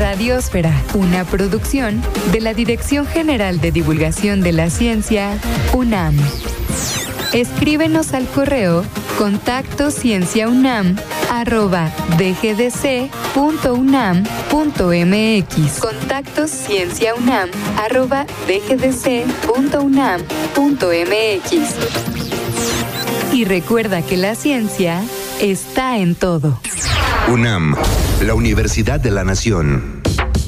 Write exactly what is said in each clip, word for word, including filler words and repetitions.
Radiosfera, una producción de la Dirección General de Divulgación de la Ciencia, UNAM. Escríbenos al correo contacto cienciaunam arroba dgdc punto unam punto mx. Contacto cienciaunam arroba dgdc punto unam punto mx. Y recuerda que la ciencia está en todo. UNAM, la Universidad de la Nación.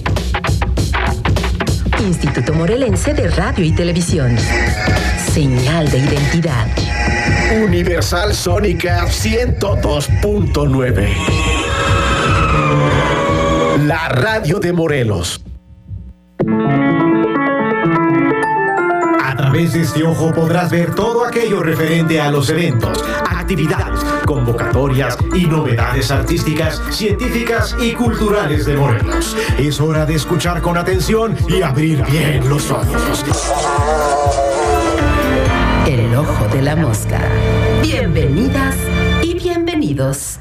Instituto Morelense de Radio y Televisión. Señal de identidad. Universal Sónica ciento dos punto nueve. La radio de Morelos. A través de este ojo podrás ver todo aquello referente a los eventos, actividades, convocatorias y novedades artísticas, científicas y culturales de Morelos. Es hora de escuchar con atención y abrir bien los ojos. El ojo de la mosca. Bienvenidas y bienvenidos.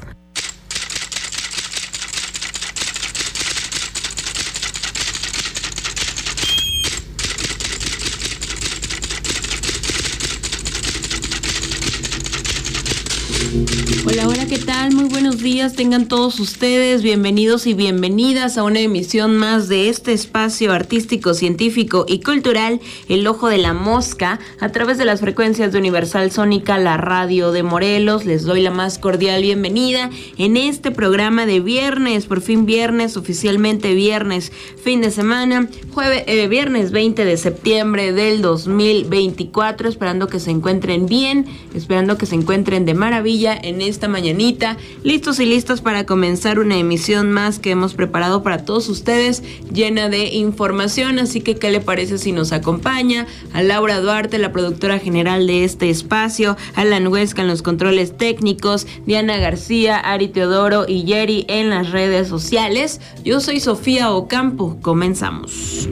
Hola, hola, ¿qué tal? Muy buenos días, tengan todos ustedes bienvenidos y bienvenidas a una emisión más de este espacio artístico, científico y cultural, El Ojo de la Mosca, a través de las frecuencias de Universal Sónica, la radio de Morelos. Les doy la más cordial bienvenida en este programa de viernes, por fin viernes, oficialmente viernes, fin de semana, jueves, eh, viernes veinte de septiembre del dos mil veinticuatro, esperando que se encuentren bien, esperando que se encuentren de maravilla en esta mañanita, listos y listas para comenzar una emisión más que hemos preparado para todos ustedes, llena de información. Así que, ¿qué le parece si nos acompaña a Laura Duarte, la productora general de este espacio, Alan Huesca en los controles técnicos, Diana García, Ari Teodoro y Yeri en las redes sociales? Yo soy Sofía Ocampo, comenzamos.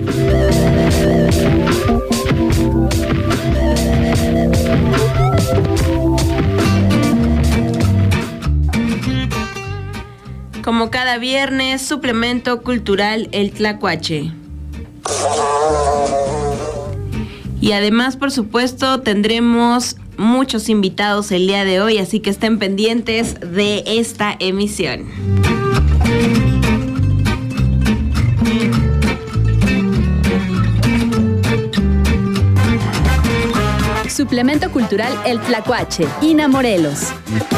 Como cada viernes, suplemento cultural El Tlacuache. Y además, por supuesto, tendremos muchos invitados el día de hoy, así que estén pendientes de esta emisión. Suplemento cultural El Tlacuache, INA Morelos.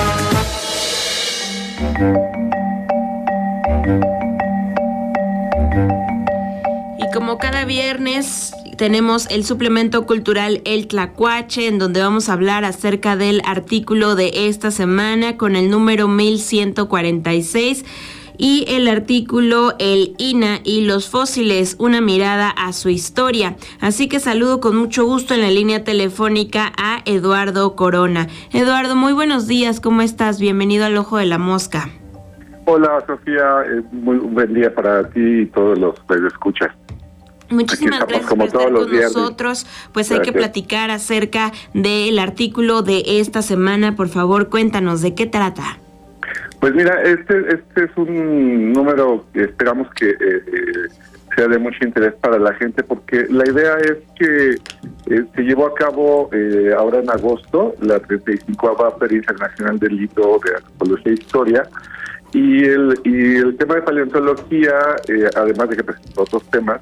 Y como cada viernes tenemos el suplemento cultural El Tlacuache, en donde vamos a hablar acerca del artículo de esta semana con el número mil ciento cuarenta y seis y el artículo El INA y los fósiles, una mirada a su historia. Así que saludo con mucho gusto en la línea telefónica a Eduardo Corona. Eduardo, muy buenos días, ¿cómo estás? Bienvenido al Ojo de la Mosca. Hola, Sofía, eh, muy un buen día para ti y todos los que escuchas. Muchísimas gracias por estar con nosotros. Pues hay que platicar acerca del artículo de esta semana. Por favor, cuéntanos, ¿de qué trata? Pues mira, este este es un número que esperamos que eh, sea de mucho interés para la gente, porque la idea es que eh, se llevó a cabo eh, ahora en agosto la treinta y cincuava Feria Internacional del Libro de Antropología e Historia, y el y el tema de paleontología, eh, además de que presentó otros temas,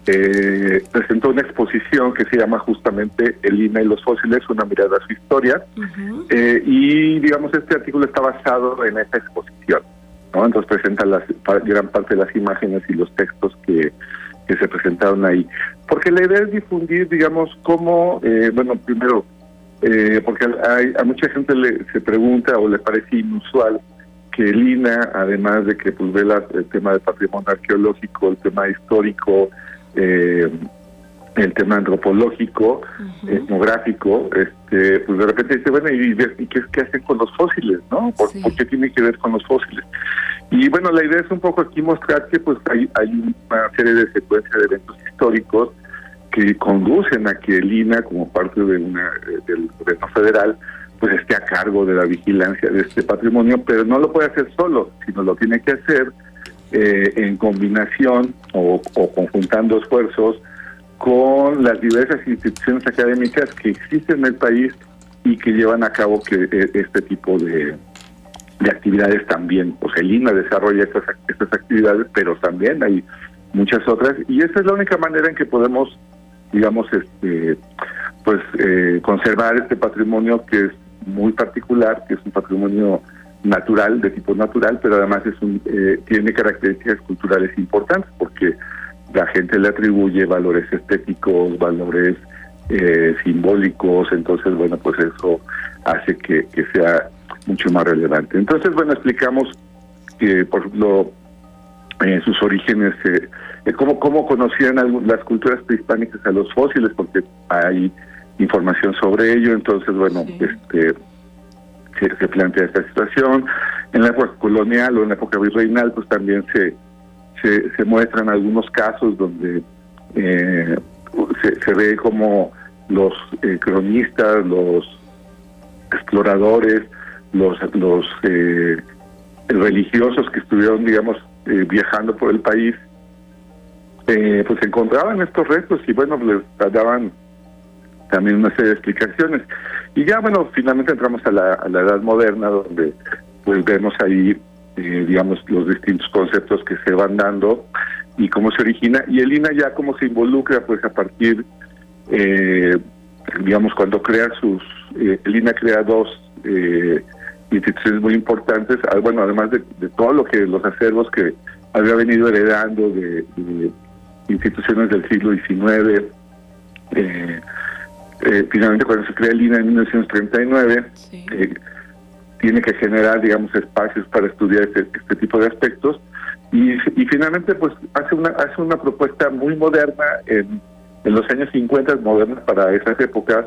eh, presentó una exposición que se llama justamente El INA y los fósiles, una mirada a su historia. Uh-huh. eh, y digamos este artículo está basado en esta exposición, ¿no? Entonces presenta las, gran parte de las imágenes y los textos que, que se presentaron ahí, porque la idea es difundir, digamos, cómo, eh, bueno, primero, eh, porque hay, a mucha gente le, se pregunta o le parece inusual que el INA, además de que pues ve la, el tema del patrimonio arqueológico, el tema histórico, eh, el tema antropológico, uh-huh. etnográfico, este, pues de repente dice, bueno, ¿y, y qué, qué hacen con los fósiles, no? ¿Por, sí. ¿Por qué tiene que ver con los fósiles? Y bueno, la idea es un poco aquí mostrar que pues hay, hay una serie de secuencias de eventos históricos que conducen a que el INA, como parte de una del gobierno federal, pues esté a cargo de la vigilancia de este patrimonio, pero no lo puede hacer solo, sino lo tiene que hacer eh, en combinación o, o conjuntando esfuerzos con las diversas instituciones académicas que existen en el país y que llevan a cabo que este tipo de, de actividades también. O sea, el I N A desarrolla estas, estas actividades, pero también hay muchas otras, y esa es la única manera en que podemos, digamos, este pues eh, conservar este patrimonio que es muy particular, que es un patrimonio natural, de tipo natural, pero además es un eh, tiene características culturales importantes, porque la gente le atribuye valores estéticos, valores eh, simbólicos, entonces, bueno, pues eso hace que, que sea mucho más relevante. Entonces, bueno, explicamos que, por ejemplo, eh, sus orígenes, eh, eh, cómo, cómo conocían algún, las culturas prehispánicas a los fósiles, porque hay información sobre ello, entonces, bueno, sí. este se, se plantea esta situación. En la época colonial o en la época virreinal, pues también se Se, se muestran algunos casos donde eh, se, se ve como los eh, cronistas, los exploradores, los los eh, religiosos que estuvieron, digamos, eh, viajando por el país, eh, pues encontraban estos restos y, bueno, les daban también una serie de explicaciones. Y ya, bueno, finalmente entramos a la, a la Edad Moderna, donde pues vemos ahí Eh, digamos, los distintos conceptos que se van dando y cómo se origina, y el I N A ya cómo se involucra, pues a partir, eh, digamos, cuando crea sus, eh, el I N A crea dos eh, instituciones muy importantes, bueno, además de, de todo lo que los acervos que había venido heredando de, de instituciones del siglo diecinueve, eh, eh, finalmente cuando se crea el I N A en mil novecientos treinta y nueve, sí. eh, tiene que generar, digamos, espacios para estudiar este, este tipo de aspectos, y, y finalmente pues hace una hace una propuesta muy moderna en, en los años cincuenta, moderna para esas épocas,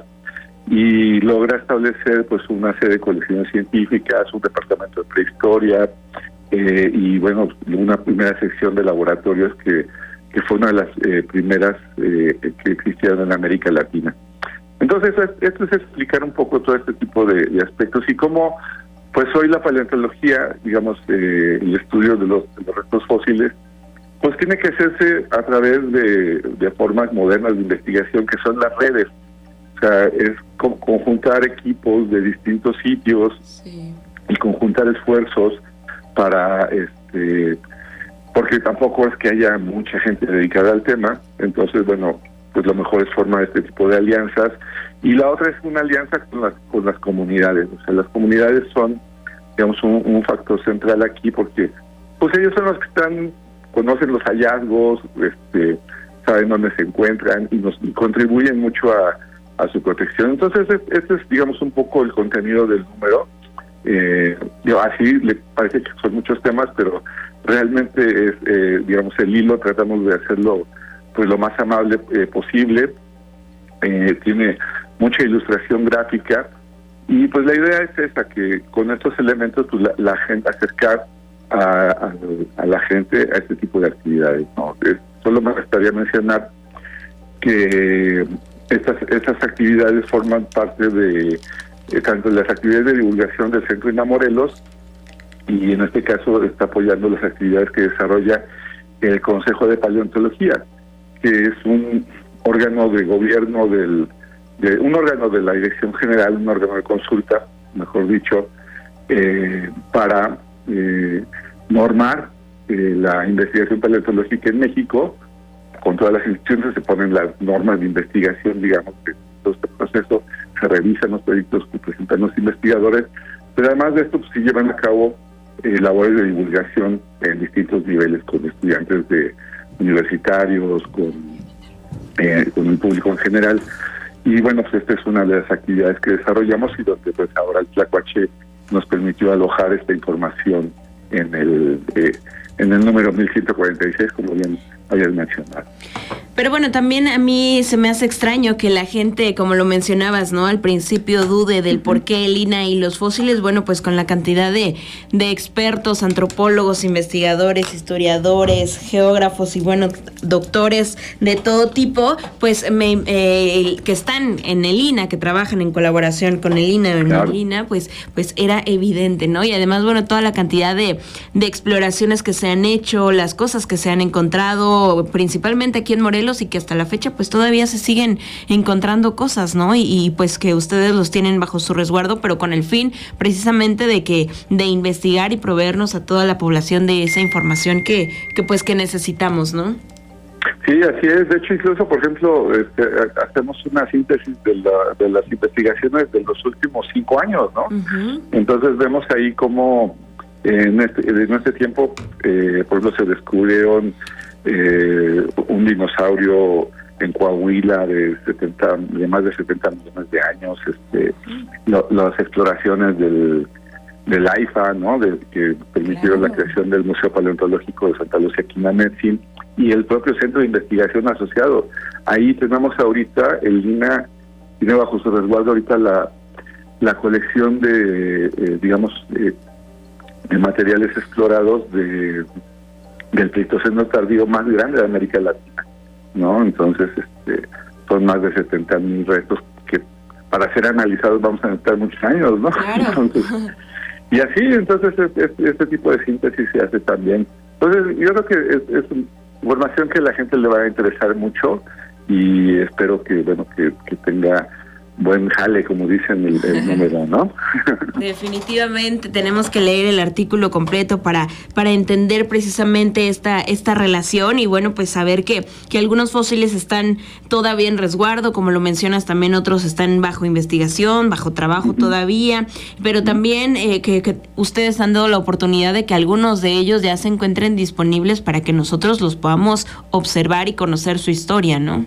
y logra establecer pues una serie de colecciones científicas, un departamento de prehistoria, eh, y bueno, una primera sección de laboratorios que, que fue una de las eh, primeras eh, que existieron en América Latina. Entonces, esto es explicar un poco todo este tipo de, de aspectos y cómo, pues hoy la paleontología, digamos, eh, el estudio de los, de los restos fósiles, pues tiene que hacerse a través de, de formas modernas de investigación, que son las redes. O sea, es co- conjuntar equipos de distintos sitios, sí. y conjuntar esfuerzos para, este, porque tampoco es que haya mucha gente dedicada al tema, entonces, bueno, pues lo mejor es formar este tipo de alianzas. Y la otra es una alianza con las con las comunidades. O sea, las comunidades son, digamos, un, un factor central aquí, porque pues ellos son los que están, conocen los hallazgos, este, saben dónde se encuentran y nos y contribuyen mucho a, a su protección. Entonces, este es, digamos, un poco el contenido del número. Eh, yo, así le parece que son muchos temas, pero realmente es, eh, digamos, el hilo tratamos de hacerlo pues lo más amable eh, posible. Eh, tiene mucha ilustración gráfica y pues la idea es esta, que con estos elementos pues la, la gente acercar a, a, a la gente a este tipo de actividades, ¿no? Es, solo me gustaría mencionar que estas estas actividades forman parte de eh, tanto de las actividades de divulgación del Centro I N A Morelos, y en este caso está apoyando las actividades que desarrolla el Consejo de Paleontología, que es un órgano de gobierno del, de un órgano de la Dirección General, un órgano de consulta, mejor dicho, eh, para eh, normar eh, la investigación paleontológica en México. Con todas las instituciones se ponen las normas de investigación, digamos, que todo este proceso se revisan los proyectos que presentan los investigadores, pero además de esto pues, se llevan a cabo eh, labores de divulgación en distintos niveles, con estudiantes de universitarios, con, eh, con el público en general. Y bueno, pues esta es una de las actividades que desarrollamos y donde pues ahora el Tlacuache nos permitió alojar esta información en el eh, en el número mil ciento cuarenta y seis, como bien habías mencionado. Pero bueno, también a mí se me hace extraño que la gente, como lo mencionabas, ¿no? Al principio dude del por qué el I N A y los fósiles. Bueno, pues con la cantidad de, de expertos, antropólogos, investigadores, historiadores, geógrafos y bueno, doctores de todo tipo, pues me, eh, que están en el I N A, que trabajan en colaboración con el I N A o en el I N A, pues, pues era evidente, ¿no? Y además, bueno, toda la cantidad de, de exploraciones que se han hecho, las cosas que se han encontrado, principalmente aquí en Morelos, y que hasta la fecha pues todavía se siguen encontrando cosas, ¿no? Y, y pues que ustedes los tienen bajo su resguardo, pero con el fin precisamente de que de investigar y proveernos a toda la población de esa información que, que pues que necesitamos, ¿no? Sí, así es. De hecho, incluso, por ejemplo, este, hacemos una síntesis de, la, de las investigaciones de los últimos cinco años, ¿no? Uh-huh. Entonces vemos ahí cómo en este, en este tiempo, eh, por ejemplo, se descubrieron eh, un dinosaurio en Coahuila de setenta, de más de setenta millones de años, este, lo, las exploraciones del del AIFA, ¿no? De, que permitieron claro. la creación del Museo Paleontológico de Santa Lucía Quinametsin y el propio Centro de Investigación asociado. Ahí tenemos ahorita, el INAH tiene bajo su resguardo ahorita la la colección de, eh, digamos, eh, de materiales explorados de del Pleistoceno tardío más grande de América Latina, ¿no? Entonces, este, son más de setenta mil restos que para ser analizados vamos a necesitar muchos años, ¿no? Claro. Entonces, y así, entonces, este, este tipo de síntesis se hace también. Entonces, yo creo que es, es información que a la gente le va a interesar mucho y espero que, bueno, que, que tenga buen jale, como dicen el, el número, ¿no? Definitivamente tenemos que leer el artículo completo para para entender precisamente esta esta relación y bueno, pues saber que que algunos fósiles están todavía en resguardo, como lo mencionas, también otros están bajo investigación, bajo trabajo uh-huh. todavía, pero también eh, que, que ustedes han dado la oportunidad de que algunos de ellos ya se encuentren disponibles para que nosotros los podamos observar y conocer su historia, ¿no?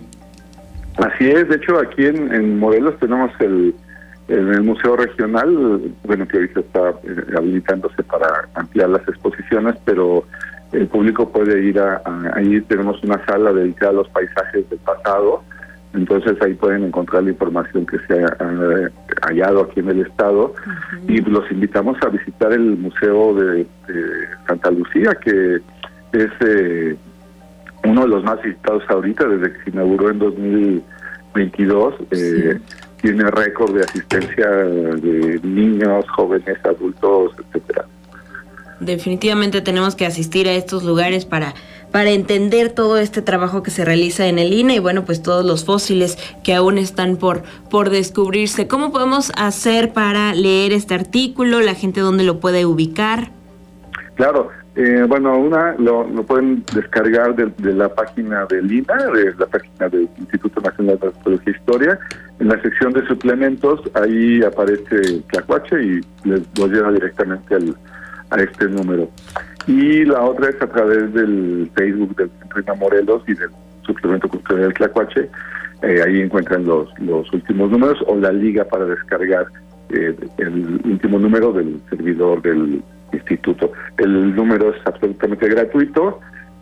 Así es. De hecho, aquí en, en Morelos tenemos el, el, el Museo Regional, bueno, que ahorita está eh, habilitándose para ampliar las exposiciones, pero el público puede ir a, a... Ahí tenemos una sala dedicada a los paisajes del pasado, entonces ahí pueden encontrar la información que se ha, ha hallado aquí en el estado, uh-huh. y los invitamos a visitar el Museo de, de Santa Lucía, que es... Eh, uno de los más visitados ahorita, desde que se inauguró en dos mil veintidós, eh, sí. tiene récord de asistencia de niños, jóvenes, adultos, etcétera. Definitivamente tenemos que asistir a estos lugares para para entender todo este trabajo que se realiza en el INAH y bueno, pues todos los fósiles que aún están por por descubrirse. ¿Cómo podemos hacer para leer este artículo? ¿La gente dónde lo puede ubicar? Claro. Eh, bueno, una lo, lo pueden descargar de, de la página del INAH, de la página del Instituto Nacional de Antropología e Historia. En la sección de suplementos, ahí aparece Tlacuache y les lo lleva directamente al, a este número. Y la otra es a través del Facebook del Centro INAH Morelos y del Suplemento Cultural del Tlacuache. Eh, ahí encuentran los, los últimos números o la liga para descargar eh, el último número del servidor del instituto. El número es absolutamente gratuito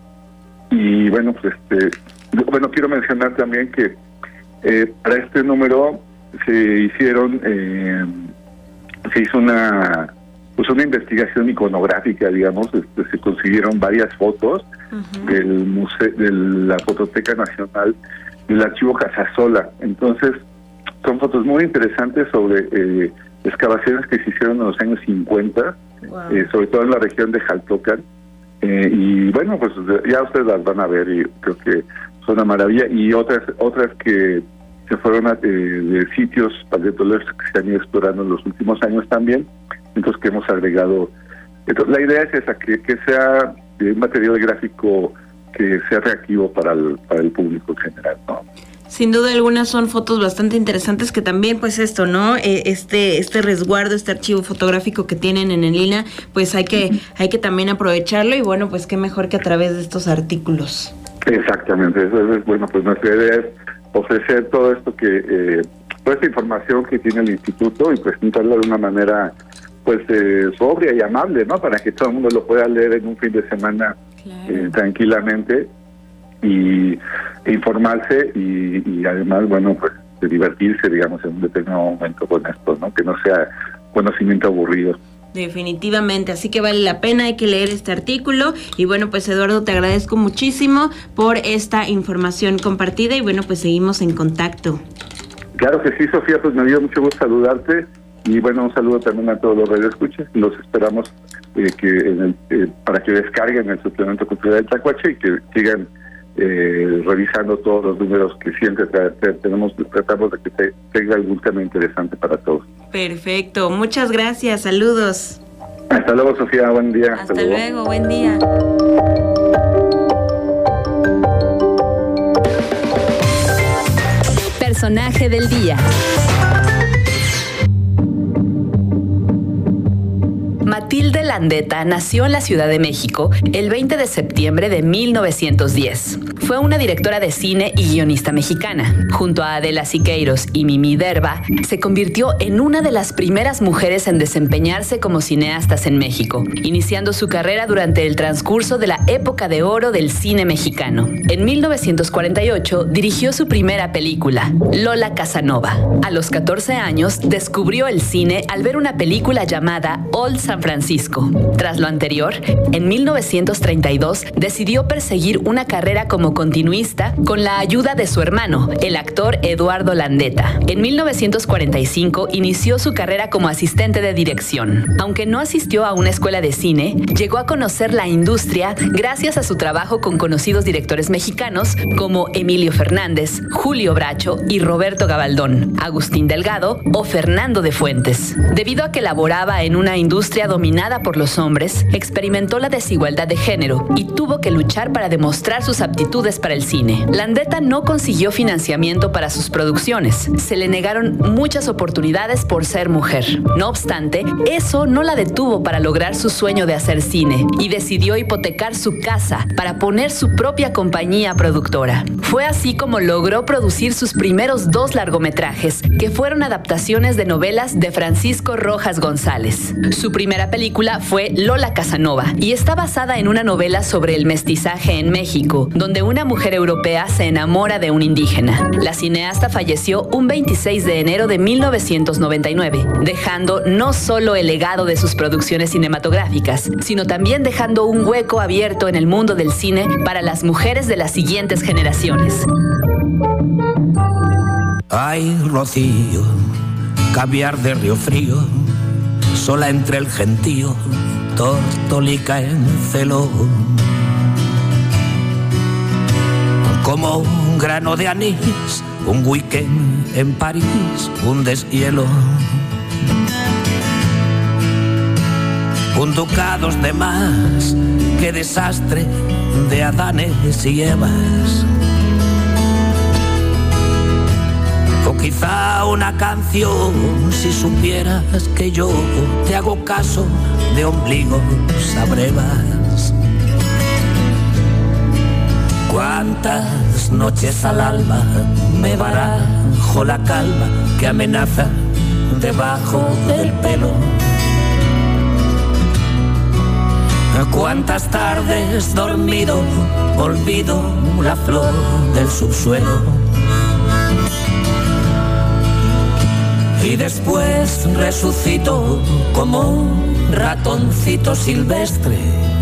y bueno, pues este, bueno, quiero mencionar también que eh, para este número se hicieron, eh, se hizo una, pues una investigación iconográfica, digamos, este, se consiguieron varias fotos uh-huh. del museo, de la Fototeca Nacional, del Archivo Casasola. Entonces, son fotos muy interesantes sobre eh, excavaciones que se hicieron en los años cincuenta. Wow. Eh, sobre todo en la región de Jaltocan, eh, y bueno, pues ya ustedes las van a ver y creo que son una maravilla, y otras otras que se fueron a, eh, de sitios paleontológicos que se han ido explorando en los últimos años también, entonces que hemos agregado. Entonces, la idea es esa, que, que sea un material gráfico que sea reactivo para el, para el público en general, ¿no? Sin duda alguna son fotos bastante interesantes que también, pues esto, ¿no? Eh, este este resguardo, este archivo fotográfico que tienen en el INAH, pues hay que hay que también aprovecharlo y bueno, pues qué mejor que a través de estos artículos. Exactamente, eso es, bueno, pues nuestra idea es ofrecer todo esto que, eh, toda esta información que tiene el instituto y presentarla de una manera, pues, eh, sobria y amable, ¿no? Para que todo el mundo lo pueda leer en un fin de semana claro. eh, tranquilamente. Y informarse y, y además, bueno, pues de divertirse, digamos, en un determinado momento con esto, ¿no? Que no sea conocimiento aburrido. Definitivamente, así que vale la pena, hay que leer este artículo y bueno, pues Eduardo, te agradezco muchísimo por esta información compartida y bueno, pues seguimos en contacto. Claro que sí, Sofía, pues me dio mucho gusto saludarte y bueno, un saludo también a todos los radioescuchas y los esperamos eh, que en el, eh, para que descarguen el suplemento cultural del Tlacuache y que sigan eh, revisando todos los números que siempre tra- tra- tenemos, tratamos de que te, tenga algún tema interesante para todos. Perfecto, muchas gracias, saludos. Hasta luego, Sofía, buen día. Hasta, Hasta luego. luego, buen día. Personaje del día. Matilde Landeta nació en la Ciudad de México el veinte de septiembre de mil novecientos diez. Fue una directora de cine y guionista mexicana. Junto a Adela Siqueiros y Mimi Derba, se convirtió en una de las primeras mujeres en desempeñarse como cineastas en México, iniciando su carrera durante el transcurso de la época de oro del cine mexicano. En mil novecientos cuarenta y ocho dirigió su primera película, Lola Casanova. A los catorce años descubrió el cine al ver una película llamada Old San Francisco. Tras lo anterior, en mil novecientos treinta y dos decidió perseguir una carrera como continuista con la ayuda de su hermano, el actor Eduardo Landeta. En mil novecientos cuarenta y cinco inició su carrera como asistente de dirección. Aunque no asistió a una escuela de cine, llegó a conocer la industria gracias a su trabajo con conocidos directores mexicanos como Emilio Fernández, Julio Bracho y Roberto Gabaldón, Agustín Delgado o Fernando de Fuentes. Debido a que laboraba en una industria dominada por los hombres, experimentó la desigualdad de género y tuvo que luchar para demostrar sus aptitudes para el cine. Landeta no consiguió financiamiento para sus producciones. Se le negaron muchas oportunidades por ser mujer. No obstante, eso no la detuvo para lograr su sueño de hacer cine y decidió hipotecar su casa para poner su propia compañía productora. Fue así como logró producir sus primeros dos largometrajes, que fueron adaptaciones de novelas de Francisco Rojas González. Su primera película fue Lola Casanova y está basada en una novela sobre el mestizaje en México, donde una mujer europea se enamora de un indígena. La cineasta falleció un veintiséis de enero de mil novecientos noventa y nueve, dejando no solo el legado de sus producciones cinematográficas, sino también dejando un hueco abierto en el mundo del cine para las mujeres de las siguientes generaciones. Ay, Rocío, caviar de Río Frío, sola entre el gentío, tortolica en celo. Como un grano de anís, un weekend en París, un deshielo. Un ducados de más, qué desastre de Adanes y Evas. O quizá una canción, si supieras que yo te hago caso de ombligos a brevas. Cuántas noches al alba me barajo la calma que amenaza debajo del pelo. Cuántas tardes dormido olvido la flor del subsuelo. Y después resucito como un ratoncito silvestre.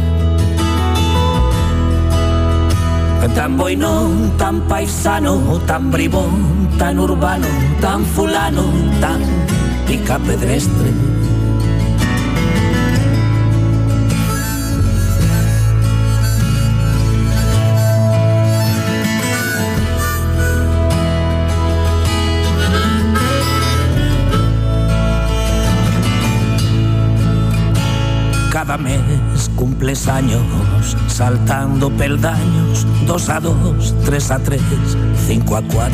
Tan boinón, tan paisano, tan bribón, tan urbano, tan fulano, tan picapedrestre. Cada mes cumples años, saltando peldaños, dos a dos, tres a tres, cinco a cuatro.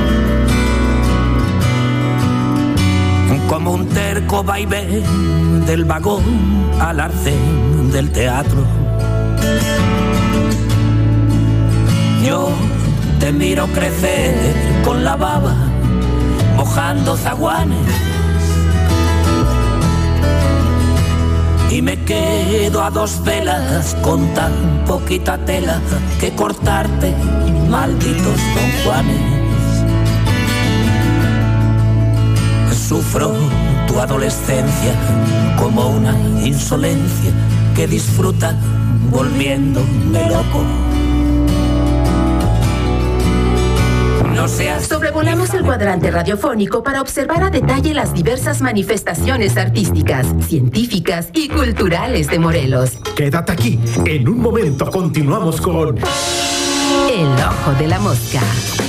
Como un terco vaivén del vagón al arcén del teatro. Yo te miro crecer con la baba, mojando zaguanes. Y me quedo a dos velas con tan poquita tela que cortarte, malditos Don Juanes. Sufro tu adolescencia como una insolencia que disfruta volviéndome loco. No seas Sobre Sobrevolamos el cuadrante radiofónico para observar a detalle las diversas manifestaciones artísticas, científicas y culturales de Morelos. Quédate aquí. En un momento continuamos con El Ojo de la Mosca.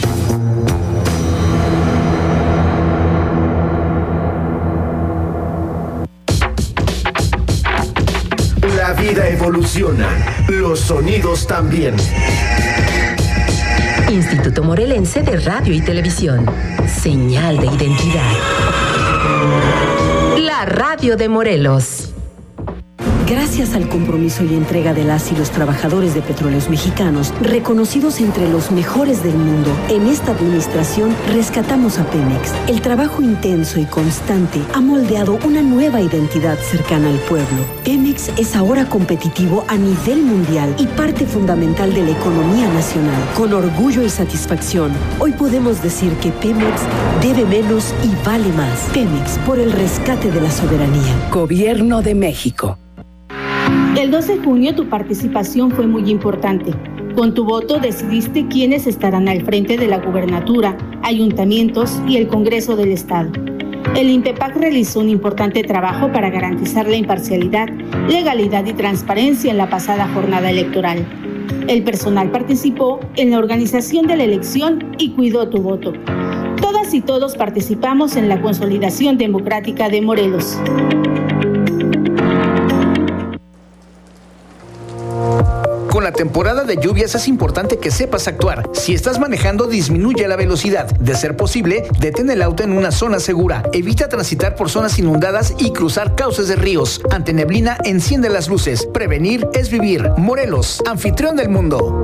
La vida evoluciona, los sonidos también. Instituto Morelense de Radio y Televisión. Señal de identidad. La radio de Morelos. Gracias al compromiso y entrega de las y los trabajadores de Petróleos Mexicanos, reconocidos entre los mejores del mundo, en esta administración rescatamos a Pemex. El trabajo intenso y constante ha moldeado una nueva identidad cercana al pueblo. Pemex es ahora competitivo a nivel mundial y parte fundamental de la economía nacional. Con orgullo y satisfacción, hoy podemos decir que Pemex debe menos y vale más. Pemex, por el rescate de la soberanía. Gobierno de México. El dos de junio tu participación fue muy importante. Con tu voto decidiste quiénes estarán al frente de la gubernatura, ayuntamientos y el Congreso del Estado. El INPEPAC realizó un importante trabajo para garantizar la imparcialidad, legalidad y transparencia en la pasada jornada electoral. El personal participó en la organización de la elección y cuidó tu voto. Todas y todos participamos en la consolidación democrática de Morelos. Con la temporada de lluvias es importante que sepas actuar. Si estás manejando, disminuye la velocidad. De ser posible, detén el auto en una zona segura. Evita transitar por zonas inundadas y cruzar cauces de ríos. Ante neblina, enciende las luces. Prevenir es vivir. Morelos, anfitrión del mundo.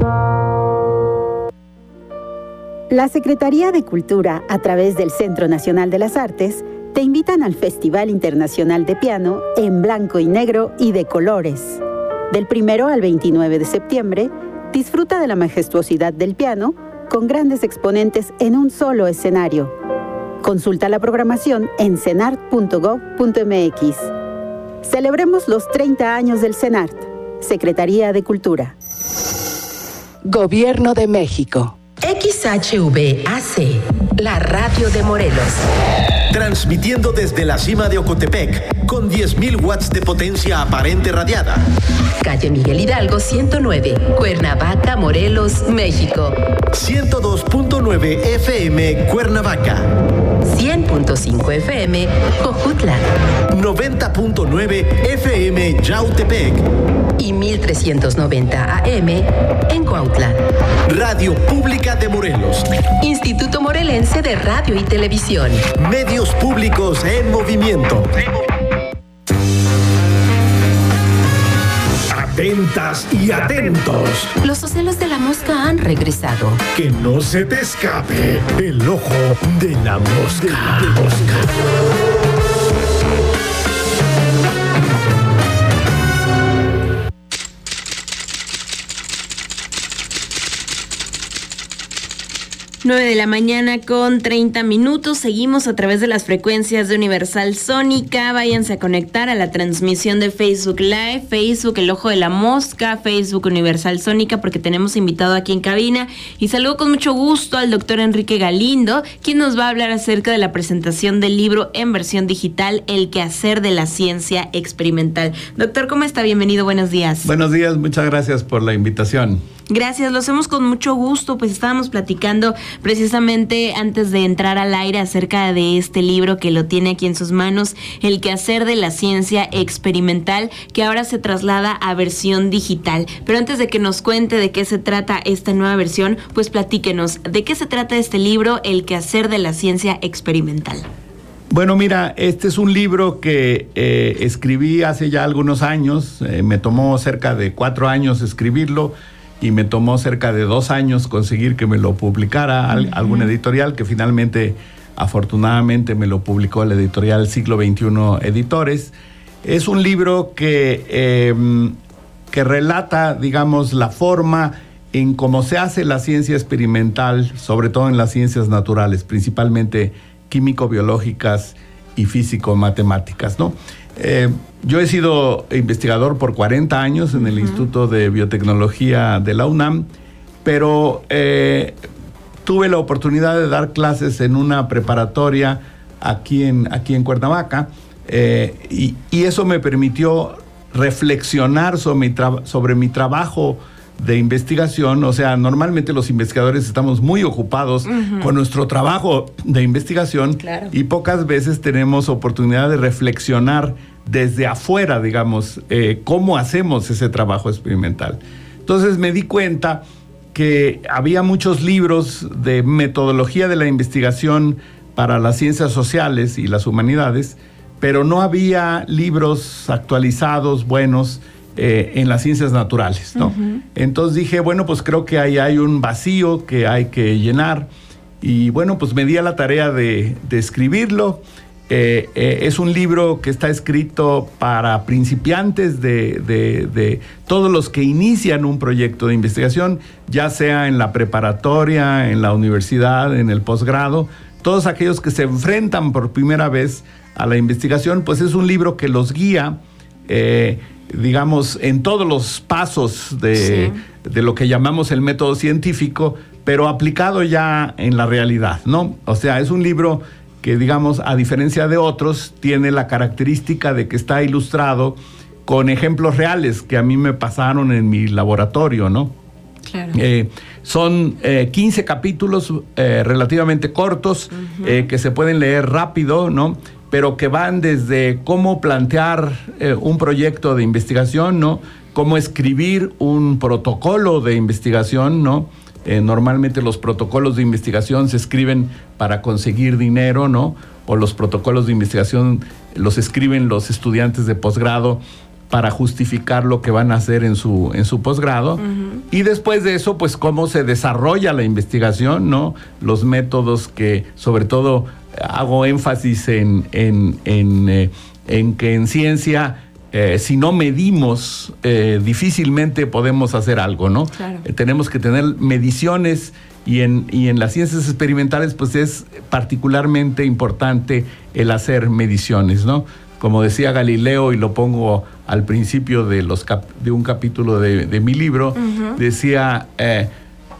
La Secretaría de Cultura, a través del Centro Nacional de las Artes, te invitan al Festival Internacional de Piano en blanco y negro y de colores. Del primero al veintinueve de septiembre, disfruta de la majestuosidad del piano con grandes exponentes en un solo escenario. Consulta la programación en cenart punto gob punto mx. Celebremos los treinta años del CENART, Secretaría de Cultura. Gobierno de México. X H V A C, la radio de Morelos. Transmitiendo desde la cima de Ocotepec, con diez mil watts de potencia aparente radiada. Calle Miguel Hidalgo ciento nueve, Cuernavaca, Morelos, México. ciento dos punto nueve F M, Cuernavaca. cien punto cinco F M, Jojutla. noventa punto nueve F M, Yautepec. Y mil trescientos noventa A M en Cuautla. Radio Pública de Morelos. Instituto Morelense de Radio y Televisión. Medios públicos en movimiento. Atentas y atentos. Los ocelos de la mosca han regresado. Que no se te escape el ojo de la mosca. De la mosca. nueve de la mañana con treinta minutos. Seguimos a través de las frecuencias de Universal Sónica. Váyanse a conectar a la transmisión de Facebook Live, Facebook El Ojo de la Mosca, Facebook Universal Sónica, porque tenemos invitado aquí en cabina. Y saludo con mucho gusto al doctor Enrique Galindo, quien nos va a hablar acerca de la presentación del libro en versión digital, El quehacer de la ciencia experimental. Doctor, ¿cómo está? Bienvenido, buenos días. Buenos días, muchas gracias por la invitación. Gracias, lo hacemos con mucho gusto. Pues estábamos platicando precisamente antes de entrar al aire acerca de este libro que lo tiene aquí en sus manos, El quehacer de la ciencia experimental, que ahora se traslada a versión digital. Pero antes de que nos cuente de qué se trata esta nueva versión, pues platíquenos, ¿de qué se trata este libro, El quehacer de la ciencia experimental? Bueno, mira, este es un libro que eh, escribí hace ya algunos años. Eh, me tomó cerca de cuatro años escribirlo. Y me tomó cerca de dos años conseguir que me lo publicara uh-huh. algún editorial, que finalmente, afortunadamente, me lo publicó la editorial Siglo veintiuno Editores. Es un libro que, eh, que relata, digamos, la forma en cómo se hace la ciencia experimental, sobre todo en las ciencias naturales, principalmente químico-biológicas y físico-matemáticas, ¿no? Eh, yo he sido investigador por cuarenta años en el uh-huh. Instituto de Biotecnología de la UNAM, pero eh, tuve la oportunidad de dar clases en una preparatoria aquí en, aquí en Cuernavaca, eh, y, y eso me permitió reflexionar sobre mi, tra- sobre mi trabajo de investigación. O sea, normalmente los investigadores estamos muy ocupados uh-huh. con nuestro trabajo de investigación, claro. y pocas veces tenemos oportunidad de reflexionar desde afuera, digamos, eh, cómo hacemos ese trabajo experimental. Entonces me di cuenta que había muchos libros de metodología de la investigación para las ciencias sociales y las humanidades, pero no había libros actualizados, buenos, eh, en las ciencias naturales, ¿no? Uh-huh. Entonces dije, bueno, pues creo que ahí hay un vacío que hay que llenar. Y bueno, pues me di a la tarea de, de escribirlo. Eh, eh, es un libro que está escrito para principiantes de, de, de todos los que inician un proyecto de investigación, ya sea en la preparatoria, en la universidad, en el posgrado. Todos aquellos que se enfrentan por primera vez a la investigación, pues es un libro que los guía, eh, digamos, en todos los pasos de, sí. de lo que llamamos el método científico, pero aplicado ya en la realidad, ¿no? O sea, es un libro que, digamos, a diferencia de otros, tiene la característica de que está ilustrado con ejemplos reales que a mí me pasaron en mi laboratorio, ¿no? Claro. Eh, son eh, quince capítulos eh, relativamente cortos, uh-huh. eh, que se pueden leer rápido, ¿no? Pero que van desde cómo plantear eh, un proyecto de investigación, ¿no? Cómo escribir un protocolo de investigación, ¿no? Eh, normalmente los protocolos de investigación se escriben para conseguir dinero, ¿no? O los protocolos de investigación los escriben los estudiantes de posgrado para justificar lo que van a hacer en su, en su posgrado. Uh-huh. Y después de eso, pues cómo se desarrolla la investigación, ¿no? Los métodos que, sobre todo, hago énfasis en, en, en, eh, en que en ciencia, eh, si no medimos, eh, difícilmente podemos hacer algo, ¿no? Claro. Eh, tenemos que tener mediciones, y en, y en las ciencias experimentales, pues es particularmente importante el hacer mediciones, ¿no? Como decía Galileo, y lo pongo al principio de, los cap- de un capítulo de, de mi libro, uh-huh. decía, eh,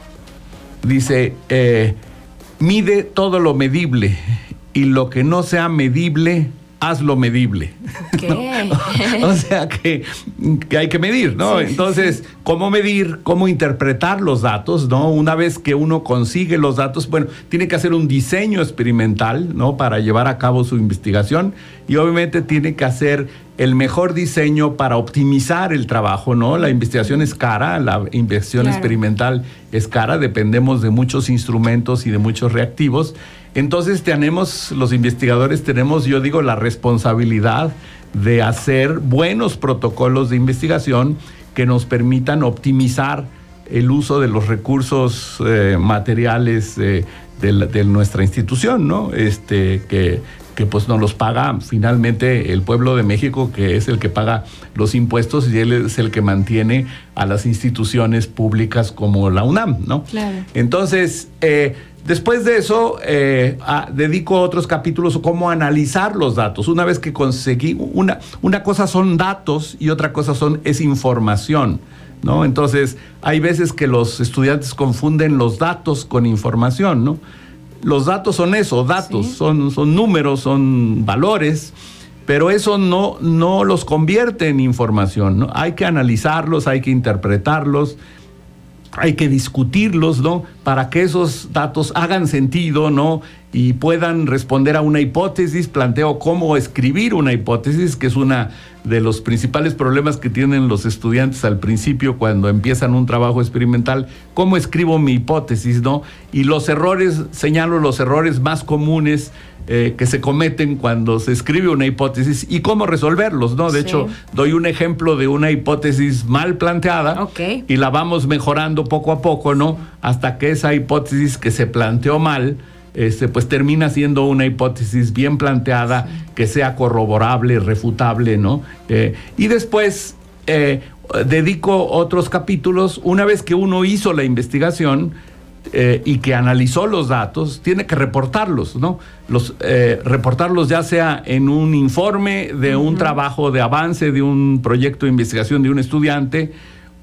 dice, eh, mide todo lo medible, y lo que no sea medible, hazlo medible. ¿Qué? ¿No? O sea que, que hay que medir, ¿no? Sí, Entonces, sí. ¿cómo medir? ¿Cómo interpretar los datos, ¿no? Una vez que uno consigue los datos, bueno, tiene que hacer un diseño experimental, ¿no? Para llevar a cabo su investigación, y obviamente tiene que hacer el mejor diseño para optimizar el trabajo, ¿no? La investigación es cara, la investigación claro. experimental es cara, dependemos de muchos instrumentos y de muchos reactivos. Entonces tenemos, los investigadores tenemos, yo digo, la responsabilidad de hacer buenos protocolos de investigación que nos permitan optimizar el uso de los recursos eh, materiales eh, de, la, de nuestra institución, ¿no? Este, que, que pues nos los paga finalmente el pueblo de México, que es el que paga los impuestos, y él es el que mantiene a las instituciones públicas como la UNAM, ¿no? Claro. Entonces, eh, después de eso, eh, a, dedico otros capítulos a cómo analizar los datos. Una vez que conseguí, una, una cosa son datos y otra cosa son, es información, ¿no? Entonces, hay veces que los estudiantes confunden los datos con información, ¿no? Los datos son eso, datos, sí. son, son números, son valores, pero eso no, no los convierte en información, ¿no? Hay que analizarlos, hay que interpretarlos, hay que discutirlos, ¿no? Para que esos datos hagan sentido, ¿no? Y puedan responder a una hipótesis. Planteo cómo escribir una hipótesis, que es uno de los principales problemas que tienen los estudiantes al principio cuando empiezan un trabajo experimental. ¿Cómo escribo mi hipótesis, no? Y los errores, señalo los errores más comunes eh, que se cometen cuando se escribe una hipótesis y cómo resolverlos, ¿no? De sí. hecho, doy un ejemplo de una hipótesis mal planteada, okay. y la vamos mejorando poco a poco, ¿no? Hasta que esa hipótesis que se planteó mal, Este, pues termina siendo una hipótesis bien planteada, sí. que sea corroborable, refutable, ¿no? Eh, y después eh, dedico otros capítulos. Una vez que uno hizo la investigación eh, y que analizó los datos, tiene que reportarlos, ¿no? Los, eh, reportarlos ya sea en un informe de uh-huh. un trabajo de avance, de un proyecto de investigación de un estudiante,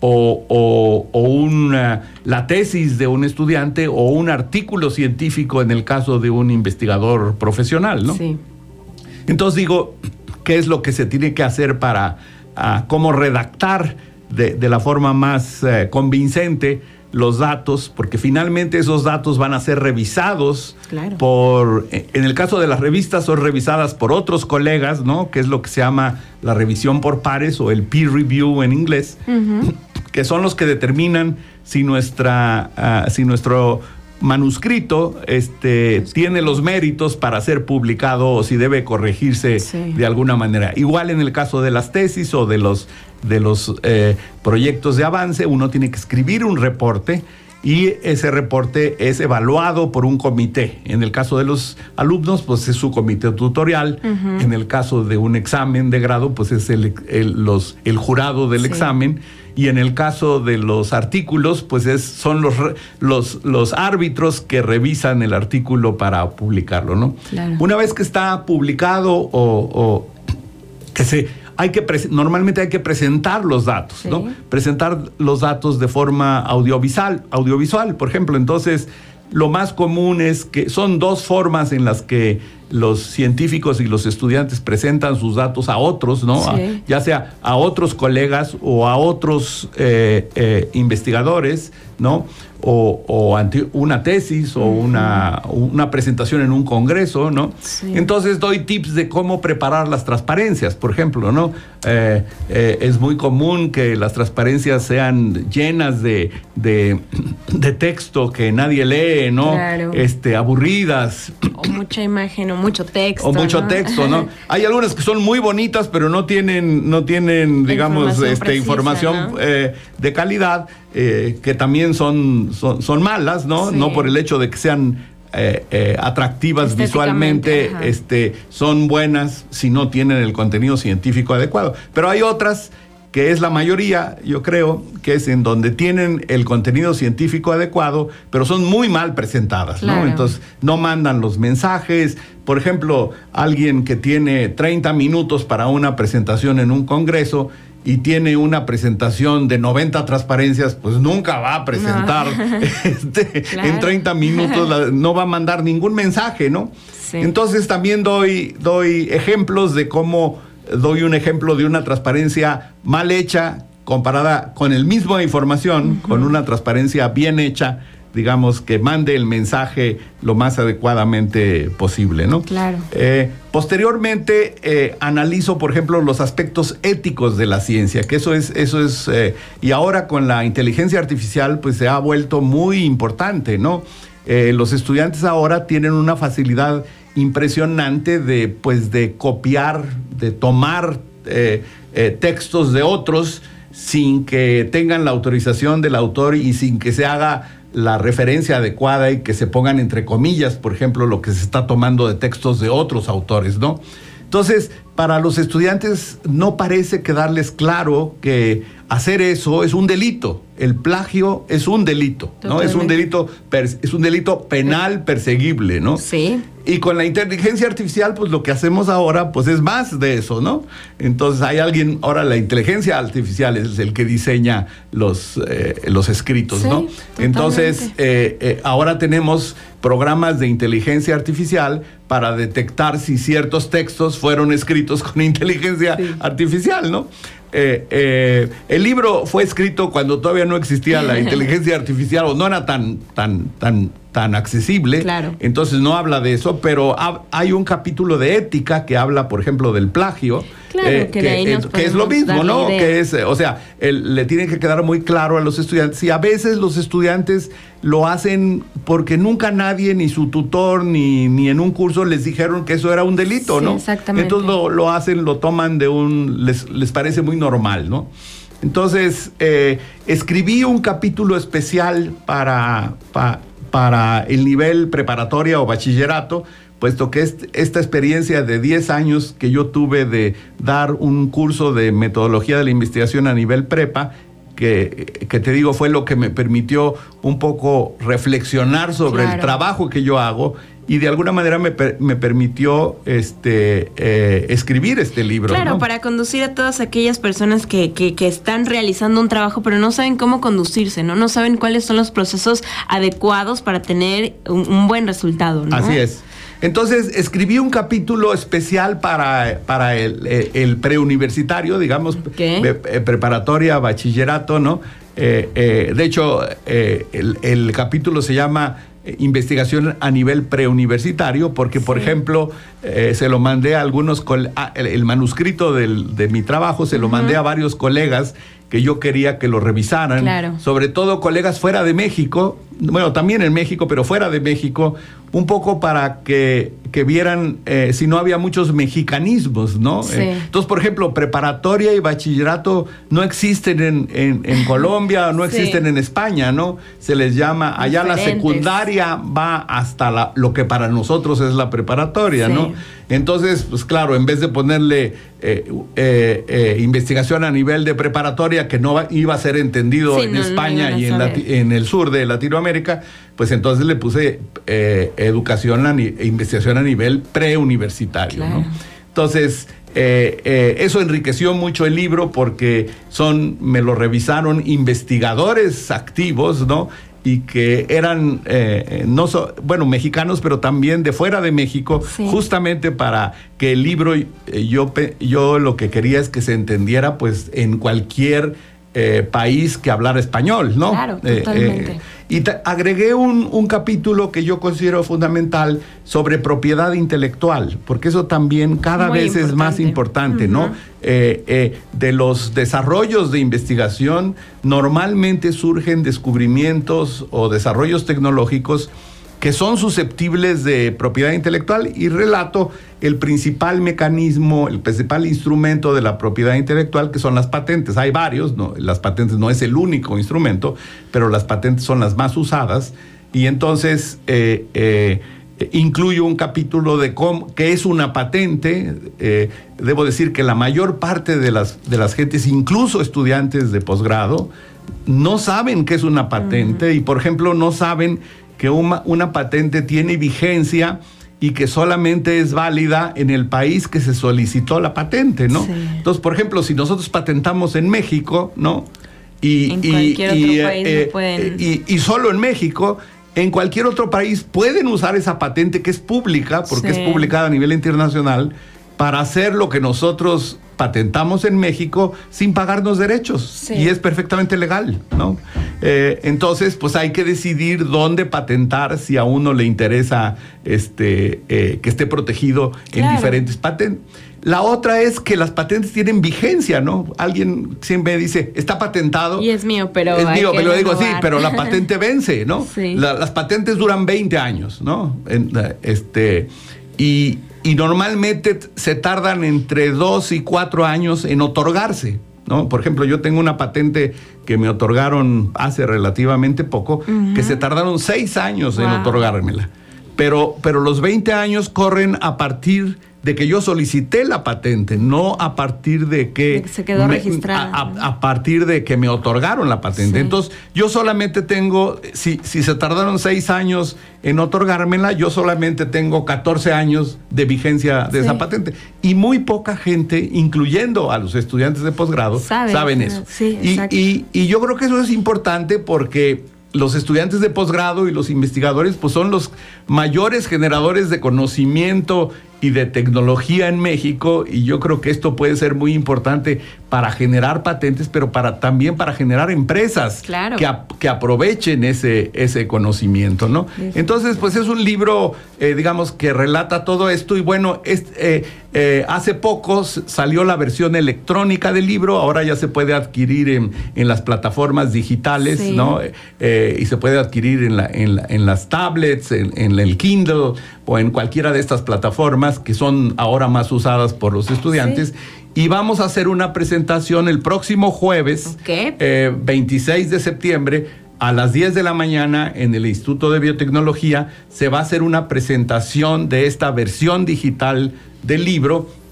o, o, o una, la tesis de un estudiante o un artículo científico en el caso de un investigador profesional, ¿no? Sí. Entonces digo, ¿qué es lo que se tiene que hacer para uh, cómo redactar de, de la forma más uh, convincente los datos? Porque finalmente esos datos van a ser revisados claro. por, en el caso de las revistas, son revisadas por otros colegas, ¿no? Que es lo que se llama la revisión por pares o el peer review en inglés, uh-huh. que son los que determinan si nuestra, uh, si nuestro manuscrito este, tiene los méritos para ser publicado o si debe corregirse sí. de alguna manera. Igual en el caso de las tesis o de los, de los eh, proyectos de avance, uno tiene que escribir un reporte y ese reporte es evaluado por un comité. En el caso de los alumnos, pues es su comité tutorial. Uh-huh. En el caso de un examen de grado, pues es el, el, los, el jurado del sí. examen. Y en el caso de los artículos, pues es, son los, los, los árbitros que revisan el artículo para publicarlo, ¿no? Claro. Una vez que está publicado o, o que se... Hay que normalmente hay que presentar los datos, sí. ¿no? Presentar los datos de forma audiovisual, audiovisual, por ejemplo. Entonces, lo más común es que son dos formas en las que los científicos y los estudiantes presentan sus datos a otros, ¿no? Sí. A, ya sea a otros colegas o a otros eh, eh, investigadores, ¿no? O, o ante una tesis o uh-huh. una, una presentación en un congreso, ¿no? Sí. Entonces doy tips de cómo preparar las transparencias, por ejemplo, ¿no? Eh, eh, es muy común que las transparencias sean llenas de, de, de texto que nadie lee, ¿no? Claro. Este, aburridas. O mucha imagen o mucho texto. O mucho ¿no? texto, ¿no? Hay algunas que son muy bonitas, pero no tienen, no tienen digamos, información este, precisa, información ¿no? eh, de calidad, eh, que también son, son, son malas, ¿no? Sí. No por el hecho de que sean eh, eh, atractivas visualmente, ajá. este, son buenas si no tienen el contenido científico adecuado. Pero hay otras que es la mayoría, yo creo, que es en donde tienen el contenido científico adecuado, pero son muy mal presentadas, claro. ¿no? Entonces, no mandan los mensajes. Por ejemplo, alguien que tiene treinta minutos para una presentación en un congreso y tiene una presentación de noventa transparencias, pues nunca va a presentar no. este, claro. en treinta minutos, la, no va a mandar ningún mensaje, ¿no? Sí. Entonces, también doy, doy ejemplos de cómo... Doy un ejemplo de una transparencia mal hecha comparada con el mismo información, uh-huh. con una transparencia bien hecha, digamos, que mande el mensaje lo más adecuadamente posible, ¿no? Claro. Eh, posteriormente, eh, analizo, por ejemplo, los aspectos éticos de la ciencia, que eso es, eso es, eh, y ahora con la inteligencia artificial, pues se ha vuelto muy importante, ¿no? Eh, los estudiantes ahora tienen una facilidad impresionante de, pues, de copiar, de tomar eh, eh, textos de otros sin que tengan la autorización del autor y sin que se haga la referencia adecuada y que se pongan entre comillas, por ejemplo, lo que se está tomando de textos de otros autores, ¿no? Entonces, para los estudiantes no parece quedarles claro que hacer eso es un delito. El plagio es un delito, ¿no? Es un delito, es un delito penal perseguible, ¿no? Sí. Y con la inteligencia artificial, pues lo que hacemos ahora, pues es más de eso, ¿no? Entonces hay alguien, ahora la inteligencia artificial es el que diseña los, eh, los escritos, sí, ¿no? Totalmente. Entonces, eh, eh, ahora tenemos programas de inteligencia artificial para detectar si ciertos textos fueron escritos con inteligencia sí. artificial, ¿no? Eh, eh, el libro fue escrito cuando todavía no existía la inteligencia artificial o no era tan, tan, tan, tan accesible. Claro. Entonces no habla de eso, pero ha, hay un capítulo de ética que habla, por ejemplo, del plagio. Claro, eh, que, que, de ahí nos eh, que es lo mismo, ¿no? idea. Que es, o sea, el, le tiene que quedar muy claro a los estudiantes. Y a veces los estudiantes lo hacen porque nunca nadie, ni su tutor, ni, ni en un curso les dijeron que eso era un delito, sí, ¿no? Exactamente. Entonces lo, lo hacen, lo toman de un... Les, les parece muy normal, ¿no? Entonces, eh, escribí un capítulo especial para, pa, para el nivel preparatoria o bachillerato, puesto que es esta experiencia de diez años que yo tuve de dar un curso de metodología de la investigación a nivel prepa, que, que te digo fue lo que me permitió un poco reflexionar sobre claro. el trabajo que yo hago y de alguna manera me, per, me permitió este, eh, escribir este libro. Claro, ¿no? Para conducir a todas aquellas personas que, que, que están realizando un trabajo, pero no saben cómo conducirse, ¿no? No saben cuáles son los procesos adecuados para tener un, un buen resultado, ¿no? Así es. Entonces, escribí un capítulo especial para, para el, el, el preuniversitario, digamos, okay. pre, preparatoria, bachillerato, ¿no? Eh, eh, de hecho, eh, el, el capítulo se llama Investigación a nivel preuniversitario, porque, sí. por ejemplo, eh, se lo mandé a algunos, ah, el, el manuscrito del, de mi trabajo, se lo uh-huh. mandé a varios colegas que yo quería que lo revisaran, claro. sobre todo colegas fuera de México, bueno, también en México, pero fuera de México, un poco para que, que vieran eh, si no había muchos mexicanismos, ¿no? Sí. Eh, entonces, por ejemplo, preparatoria y bachillerato no existen en, en, en Colombia, no existen sí. en España, ¿no? Se les llama, allá Diferentes. La secundaria va hasta la, lo que para nosotros es la preparatoria, sí. ¿no? Entonces, pues claro, en vez de ponerle eh, eh, eh, investigación a nivel de preparatoria, que no va, iba a ser entendido sí, en no, España no y en, Lati- en el sur de Latinoamérica, pues entonces le puse eh, educación a ni- e investigación a nivel preuniversitario, claro. ¿no? Entonces, eh, eh, eso enriqueció mucho el libro porque son, me lo revisaron investigadores activos, ¿no? Y que eran, eh, no so, bueno, mexicanos, pero también de fuera de México, sí. justamente para que el libro, eh, yo, yo lo que quería es que se entendiera pues en cualquier eh, país que hablara español, ¿no? Claro, totalmente. Eh, eh, y te, agregué un, un capítulo que yo considero fundamental sobre propiedad intelectual, porque eso también cada Muy vez importante. Es más importante, uh-huh. ¿no? Eh, eh, de los desarrollos de investigación normalmente surgen descubrimientos o desarrollos tecnológicos que son susceptibles de propiedad intelectual, y relato el principal mecanismo, el principal instrumento de la propiedad intelectual, que son las patentes. Hay varios, ¿no? Las patentes no es el único instrumento, pero las patentes son las más usadas, y entonces eh, eh, incluyo un capítulo de cómo, qué es una patente. Eh, debo decir que la mayor parte de las, de las gentes, incluso estudiantes de posgrado, no saben qué es una patente, uh-huh. y por ejemplo no saben que una, una patente tiene vigencia y que solamente es válida en el país que se solicitó la patente, ¿no? Sí. Entonces, por ejemplo, si nosotros patentamos en México, ¿no? Y, en y, cualquier y, otro país eh, no pueden... y, y solo en México, en cualquier otro país pueden usar esa patente que es pública, porque sí. es publicada a nivel internacional, para hacer lo que nosotros patentamos en México sin pagarnos derechos, sí. y es perfectamente legal, ¿no? Eh, entonces, pues hay que decidir dónde patentar si a uno le interesa este, eh, que esté protegido claro. en diferentes patentes. La otra es que las patentes tienen vigencia, ¿no? Alguien siempre dice, está patentado. Y es mío, pero es hay mío, que pero digo, renovar. sí, pero la patente vence, ¿no? Sí. La, las patentes duran veinte años, ¿no? En, este, y, y normalmente se tardan entre dos y cuatro años en otorgarse, ¿no? Por ejemplo, yo tengo una patente que me otorgaron hace relativamente poco, uh-huh. que se tardaron seis años wow. en otorgármela. Pero, pero los veinte años corren a partir de que yo solicité la patente, no a partir de que, de que se quedó me, registrada. A, a, a partir de que me otorgaron la patente. Sí. Entonces, yo solamente tengo, si, si se tardaron seis años en otorgármela, yo solamente tengo catorce años de vigencia de sí. esa patente. Y muy poca gente, incluyendo a los estudiantes de posgrado, Sabe, saben eso. Sí, y, y, y yo creo que eso es importante porque los estudiantes de posgrado y los investigadores pues son los mayores generadores de conocimiento y de tecnología en México, y yo creo que esto puede ser muy importante para generar patentes, pero para también para generar empresas claro. que, a, que aprovechen ese, ese conocimiento, ¿no? Sí. Entonces, pues es un libro, eh, digamos, que relata todo esto, y bueno, es, eh, eh, hace poco salió la versión electrónica del libro, ahora ya se puede adquirir en, en las plataformas digitales, sí. ¿no? Eh, y se puede adquirir en, la, en, la, en las tablets, en, en el Kindle, o en cualquiera de estas plataformas que son ahora más usadas por los estudiantes. Sí. Y vamos a hacer una presentación el próximo jueves, okay. eh, veintiséis de septiembre, a las diez de la mañana, en el Instituto de Biotecnología. Se va a hacer una presentación de esta versión digital del libro,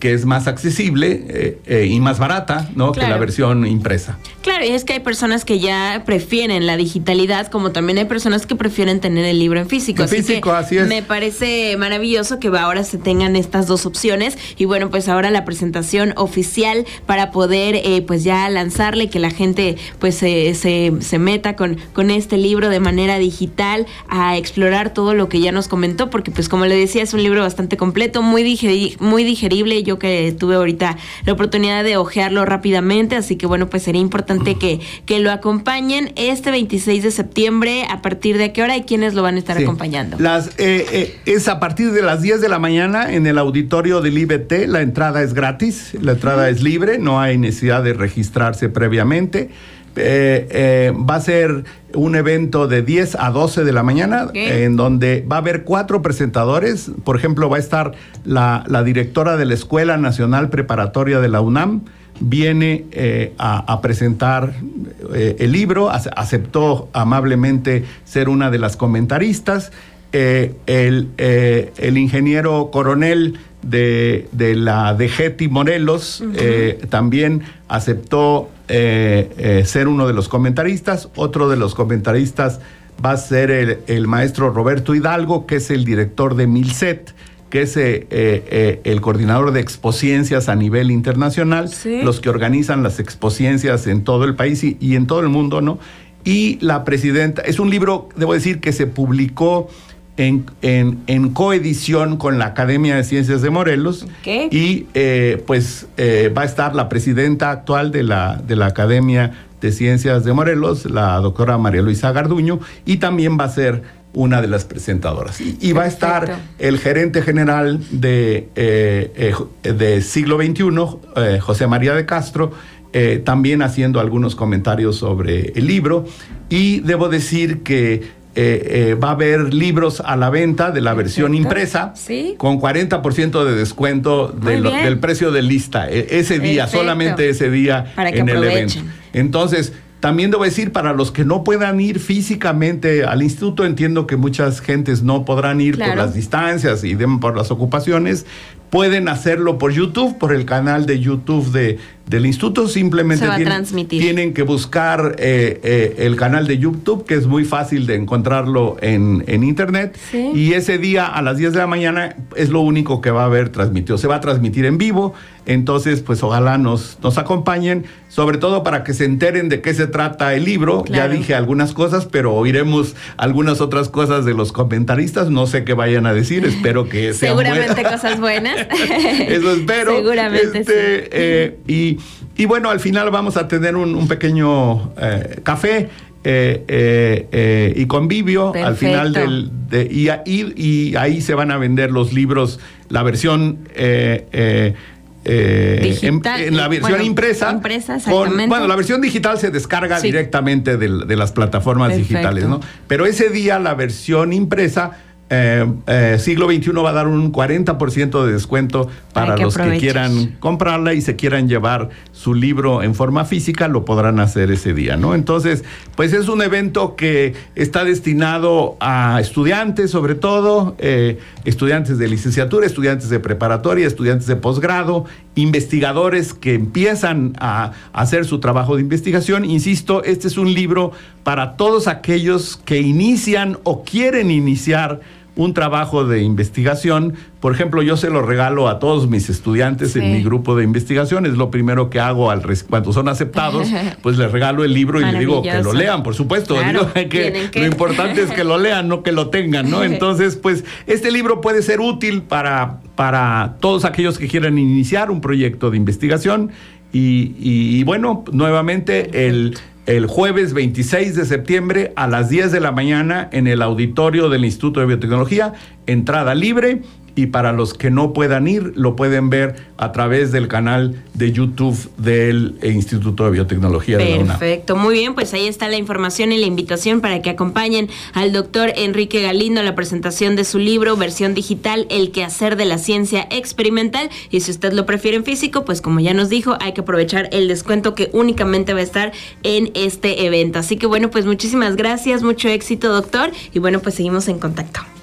que es más accesible eh, eh, y más barata, ¿no? Claro. Que la versión impresa. Claro, y es que hay personas que ya prefieren la digitalidad, como también hay personas que prefieren tener el libro en físico. En así físico, que así es. Me parece maravilloso que ahora se tengan estas dos opciones y bueno, pues ahora la presentación oficial para poder eh, pues ya lanzarle, que la gente pues eh, se, se meta con, con este libro de manera digital a explorar todo lo que ya nos comentó, porque pues como le decía, es un libro bastante completo, muy digeri- muy digerible. Yo que tuve ahorita la oportunidad de hojearlo rápidamente, así que bueno, pues sería importante que, que lo acompañen este veintiséis de septiembre. ¿A partir de qué hora y quiénes lo van a estar sí. acompañando? Las, eh, eh, es a partir de las diez de la mañana en el auditorio del I B T. La entrada es gratis, la entrada uh-huh. es libre, no hay necesidad de registrarse previamente. Eh, eh, va a ser un evento de diez a doce de la mañana, okay. eh, en donde va a haber cuatro presentadores. Por ejemplo, va a estar la, la directora de la Escuela Nacional Preparatoria de la UNAM, viene eh, a, a presentar eh, el libro, aceptó amablemente ser una de las comentaristas. Eh, el, eh, el ingeniero coronel de, de la D G T I Morelos uh-huh. eh, también aceptó eh, eh, ser uno de los comentaristas. Otro de los comentaristas va a ser el, el maestro Roberto Hidalgo, que es el director de Milcet, que es eh, eh, el coordinador de expociencias a nivel internacional, ¿sí? Los que organizan las expociencias en todo el país y, y en todo el mundo, ¿no? Y la presidenta, es un libro, debo decir, que se publicó En, en, en coedición con la Academia de Ciencias de Morelos, okay. y eh, pues eh, va a estar la presidenta actual de la, de la Academia de Ciencias de Morelos, la doctora María Luisa Garduño, y también va a ser una de las presentadoras. Y, y va a estar el gerente general de, eh, eh, de Siglo veintiuno, eh, José María de Castro, eh, también haciendo algunos comentarios sobre el libro. Y debo decir que Eh, eh, va a haber libros a la venta de la versión impresa, ¿sí? Con cuarenta por ciento de descuento de lo, del precio de lista, e- ese día, Perfecto. solamente ese día para que en aprovechen. el evento. Entonces, también debo decir, para los que no puedan ir físicamente al instituto, entiendo que muchas gentes no podrán ir claro. por las distancias y de, por las ocupaciones, pueden hacerlo por YouTube, por el canal de YouTube de, del instituto. Simplemente tienen, tienen que buscar eh, eh, el canal de YouTube, que es muy fácil de encontrarlo en, en internet. ¿Sí? Y ese día a las diez de la mañana es lo único que va a haber transmitido. Se va a transmitir en vivo, entonces pues ojalá nos, nos acompañen, sobre todo para que se enteren de qué se trata el libro. Claro. Ya dije algunas cosas, pero oiremos algunas otras cosas de los comentaristas. No sé qué vayan a decir, espero que sean seguramente buenas. Cosas buenas. Eso espero. Seguramente este, sí. Eh, y, y bueno, al final vamos a tener un, un pequeño eh, café eh, eh, eh, y convivio. Perfecto. Al final del... De, y, y, y ahí se van a vender los libros, la versión... Eh, eh, Eh, digital, en, en la versión bueno, impresa, impresa exactamente. Con, bueno, la versión digital se descarga sí. directamente de, de las plataformas Perfecto. digitales, ¿no? Pero ese día la versión impresa, eh, eh, Siglo veintiuno va a dar un cuarenta por ciento de descuento para, para que los aproveches. que quieran comprarla y se quieran llevar su libro en forma física, lo podrán hacer ese día, ¿no? Entonces, pues es un evento que está destinado a estudiantes, sobre todo, eh, estudiantes de licenciatura, estudiantes de preparatoria, estudiantes de posgrado, investigadores que empiezan a, a hacer su trabajo de investigación. Insisto, este es un libro para todos aquellos que inician o quieren iniciar un trabajo de investigación. Por ejemplo, yo se lo regalo a todos mis estudiantes sí. en mi grupo de investigación. Es lo primero que hago al res- cuando son aceptados, pues les regalo el libro y les digo que lo lean, por supuesto. Claro, digo que, que lo importante es que lo lean, no que lo tengan, ¿no? Entonces, pues este libro puede ser útil para, para todos aquellos que quieran iniciar un proyecto de investigación. Y, y, y bueno, nuevamente el... El jueves veintiséis de septiembre a las diez de la mañana en el auditorio del Instituto de Biotecnología, entrada libre, y para los que no puedan ir, lo pueden ver a través del canal de YouTube del Instituto de Biotecnología de la UNAM. Perfecto, muy bien, pues ahí está la información y la invitación para que acompañen al doctor Enrique Galindo a la presentación de su libro, versión digital, El quehacer de la ciencia experimental. Y si usted lo prefiere en físico, pues como ya nos dijo, hay que aprovechar el descuento que únicamente va a estar en este evento. Así que bueno, pues muchísimas gracias, mucho éxito, doctor, y bueno, pues seguimos en contacto.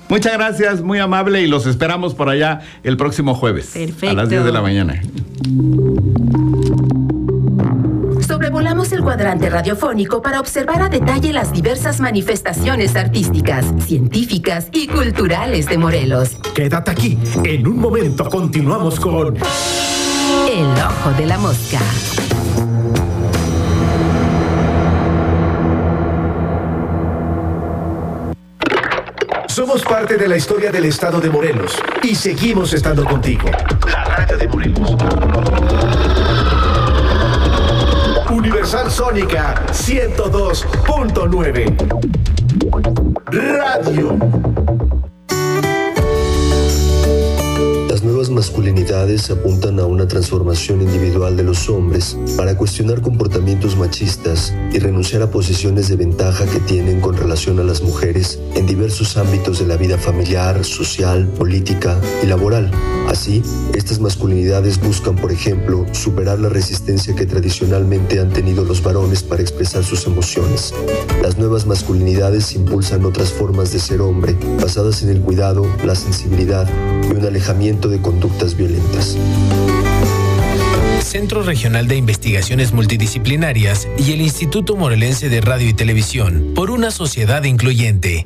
Muchas gracias, muy amable, y los esperamos por allá el próximo jueves. Perfecto. A las diez de la mañana. Sobrevolamos el cuadrante radiofónico para observar a detalle las diversas manifestaciones artísticas, científicas y culturales de Morelos. Quédate aquí. En un momento continuamos con El Ojo de la Mosca. Somos parte de la historia del estado de Morelos y seguimos estando contigo. La radio de Morelos. Universal Sónica ciento dos punto nueve. Radio. Las nuevas masculinidades apuntan a una transformación individual de los hombres para cuestionar comportamientos machistas y renunciar a posiciones de ventaja que tienen con relación a las mujeres en diversos ámbitos de la vida familiar, social, política y laboral. Así, estas masculinidades buscan, por ejemplo, superar la resistencia que tradicionalmente han tenido los varones para expresar sus emociones. Las nuevas masculinidades impulsan otras formas de ser hombre, basadas en el cuidado, la sensibilidad y un alejamiento de conductas violentas. Centro Regional de Investigaciones Multidisciplinarias y el Instituto Morelense de Radio y Televisión, por una sociedad incluyente.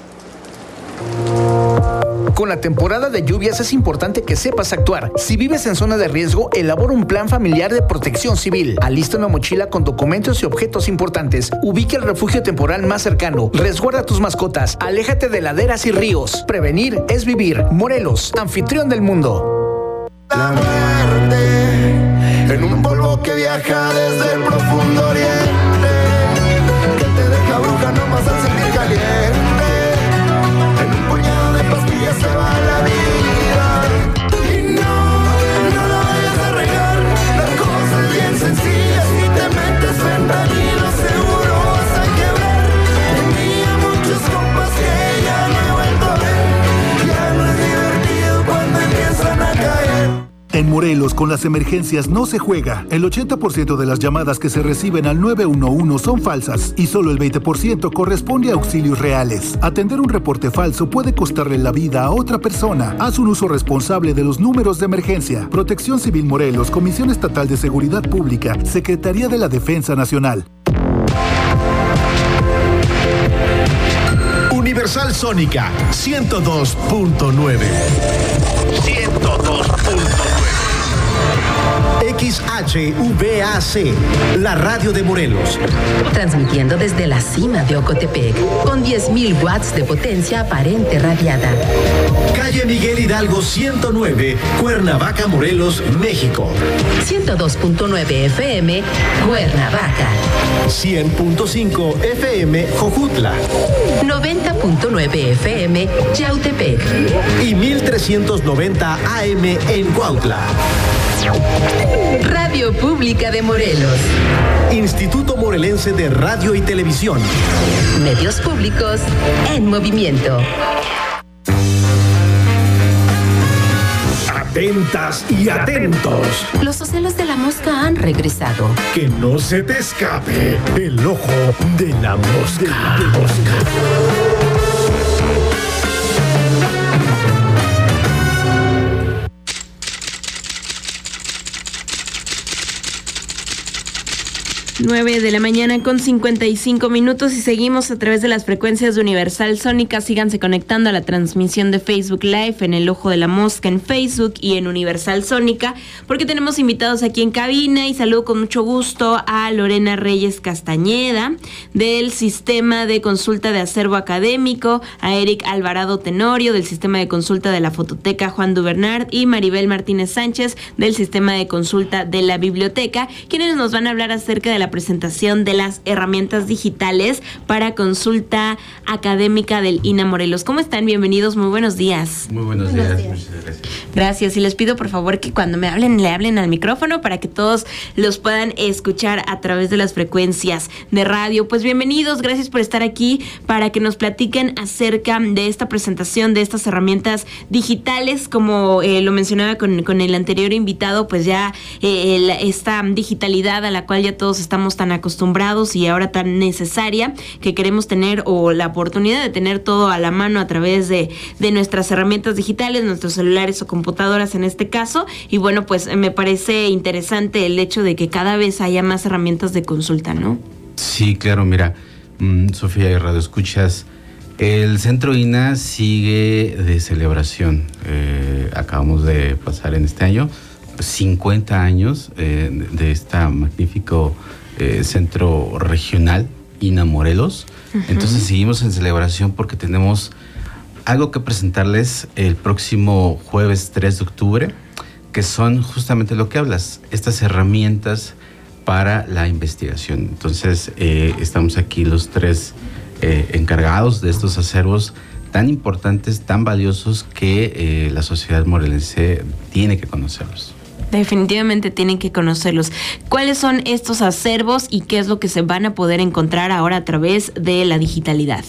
Con la temporada de lluvias es importante que sepas actuar. Si vives en zona de riesgo, elabora un plan familiar de protección civil. Alista una mochila con documentos y objetos importantes. Ubica el refugio temporal más cercano. Resguarda tus mascotas. Aléjate de laderas y ríos. Prevenir es vivir. Morelos, anfitrión del mundo. La muerte en un polvo que viaja desde el profundo oriente, que te deja bruja nomás al sentir caliente. Se va la vida y no, no lo vayas a regar. La cosa es bien sencilla, si te metes fentanilo seguro vas a quebrar. Tenía muchos compas que ya no he vuelto a ver, ya no es divertido cuando empiezan a caer. En Morelos, con las emergencias no se juega. El ochenta por ciento de las llamadas que se reciben al nueve uno uno son falsas y solo el veinte por ciento corresponde a auxilios reales. Atender un reporte falso puede costarle la vida a otra persona. Haz un uso responsable de los números de emergencia. Protección Civil Morelos, Comisión Estatal de Seguridad Pública, Secretaría de la Defensa Nacional. Universal Sónica ciento dos punto nueve. ciento dos punto nueve. X H V A C, la radio de Morelos. Transmitiendo desde la cima de Ocotepec, con diez mil watts de potencia aparente radiada. Calle Miguel Hidalgo ciento nueve, Cuernavaca, Morelos, México. ciento dos punto nueve F M, Cuernavaca. cien punto cinco F M, Jojutla. noventa punto nueve F M, Yautepec. Y mil trescientos noventa A M en Cuautla. Radio Pública de Morelos. Instituto Morelense de Radio y Televisión. Medios públicos en movimiento. Atentas y atentos. Los ocelos de la mosca han regresado. Que no se te escape el ojo de la mosca. De la mosca. nueve de la mañana con cincuenta y cinco minutos y seguimos a través de las frecuencias de Universal Sónica. Síganse conectando a la transmisión de Facebook Live en El Ojo de la Mosca en Facebook y en Universal Sónica, porque tenemos invitados aquí en cabina, y saludo con mucho gusto a Lorena Reyes Castañeda del Sistema de Consulta de Acervo Académico, a Eric Alvarado Tenorio del Sistema de Consulta de la Fototeca Juan Dubernard y Maribel Martínez Sánchez del Sistema de Consulta de la Biblioteca, quienes nos van a hablar acerca de la presentación de las herramientas digitales para consulta académica del I N A Morelos. ¿Cómo están? Bienvenidos, muy buenos días. Muy buenos, buenos días. días, muchas gracias. Gracias, y les pido por favor que cuando me hablen, le hablen al micrófono para que todos los puedan escuchar a través de las frecuencias de radio. Pues bienvenidos, gracias por estar aquí para que nos platiquen acerca de esta presentación de estas herramientas digitales. Como eh, lo mencionaba con, con el anterior invitado, pues ya eh, el, esta digitalidad a la cual ya todos estamos estamos tan acostumbrados y ahora tan necesaria, que queremos tener o la oportunidad de tener todo a la mano a través de, de nuestras herramientas digitales, nuestros celulares o computadoras en este caso. Y bueno, pues me parece interesante el hecho de que cada vez haya más herramientas de consulta, ¿no? Sí, claro, mira, mmm, Sofía y Radio Escuchas, el Centro I N A sigue de celebración. Eh, acabamos de pasar en este año cincuenta años eh, de este magnífico eh, centro regional I N A Morelos. Uh-huh. Entonces seguimos en celebración porque tenemos algo que presentarles el próximo jueves tres de octubre, que son justamente lo que hablas, estas herramientas para la investigación. Entonces eh, estamos aquí los tres eh, encargados de estos acervos tan importantes, tan valiosos, que eh, la sociedad morelense tiene que conocerlos. Definitivamente tienen que conocerlos. ¿Cuáles son estos acervos y qué es lo que se van a poder encontrar ahora a través de la digitalidad?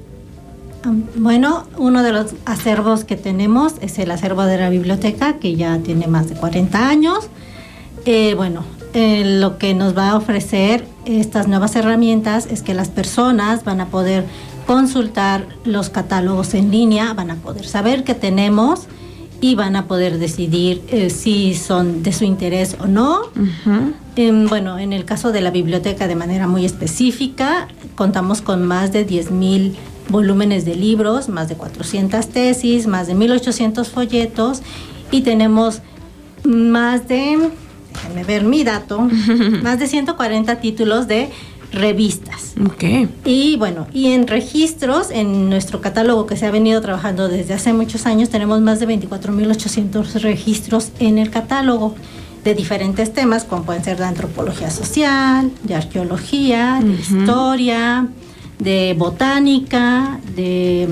Bueno, uno de los acervos que tenemos es el acervo de la biblioteca, que ya tiene más de cuarenta años. Eh, bueno, eh, lo que nos va a ofrecer estas nuevas herramientas es que las personas van a poder consultar los catálogos en línea, van a poder saber qué tenemos y van a poder decidir eh, si son de su interés o no. Uh-huh. Eh, bueno, en el caso de la biblioteca, de manera muy específica, contamos con más de diez mil volúmenes de libros, más de cuatrocientas tesis, más de mil ochocientos folletos, y tenemos más de, déjenme ver mi dato, uh-huh. más de ciento cuarenta títulos de revistas. Okay. Y bueno, y en registros, en nuestro catálogo que se ha venido trabajando desde hace muchos años, tenemos más de veinticuatro mil ochocientos registros en el catálogo de diferentes temas, como pueden ser de antropología social, de arqueología, de uh-huh. historia, de botánica, de,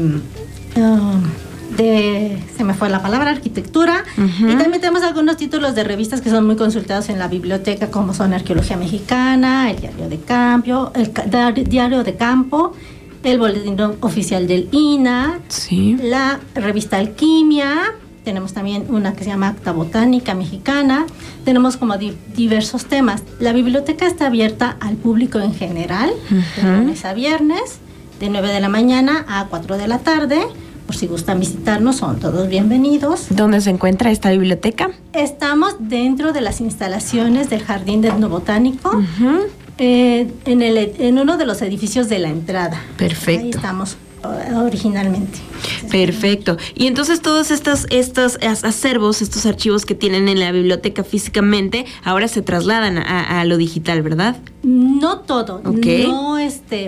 uh, de, se me fue la palabra, arquitectura. Uh-huh. Y también tenemos algunos títulos de revistas que son muy consultados en la biblioteca, como son Arqueología Mexicana, el Diario de Campo, el Diario de Campo, el Boletín Oficial del I N A, sí. la revista Alquimia. Tenemos también una que se llama Acta Botánica Mexicana. Tenemos como di- diversos temas. La biblioteca está abierta al público en general, uh-huh. de lunes a viernes, de nueve de la mañana a cuatro de la tarde. Por si gustan visitarnos, son todos bienvenidos. ¿Dónde se encuentra esta biblioteca? Estamos dentro de las instalaciones del Jardín de Etnobotánico, uh-huh. eh, en, el, en uno de los edificios de la entrada. Perfecto. Ahí estamos originalmente. Perfecto. Y entonces todos estos, estos acervos, estos archivos que tienen en la biblioteca físicamente, ahora se trasladan a, a lo digital, ¿verdad? No todo. Okay. No, este...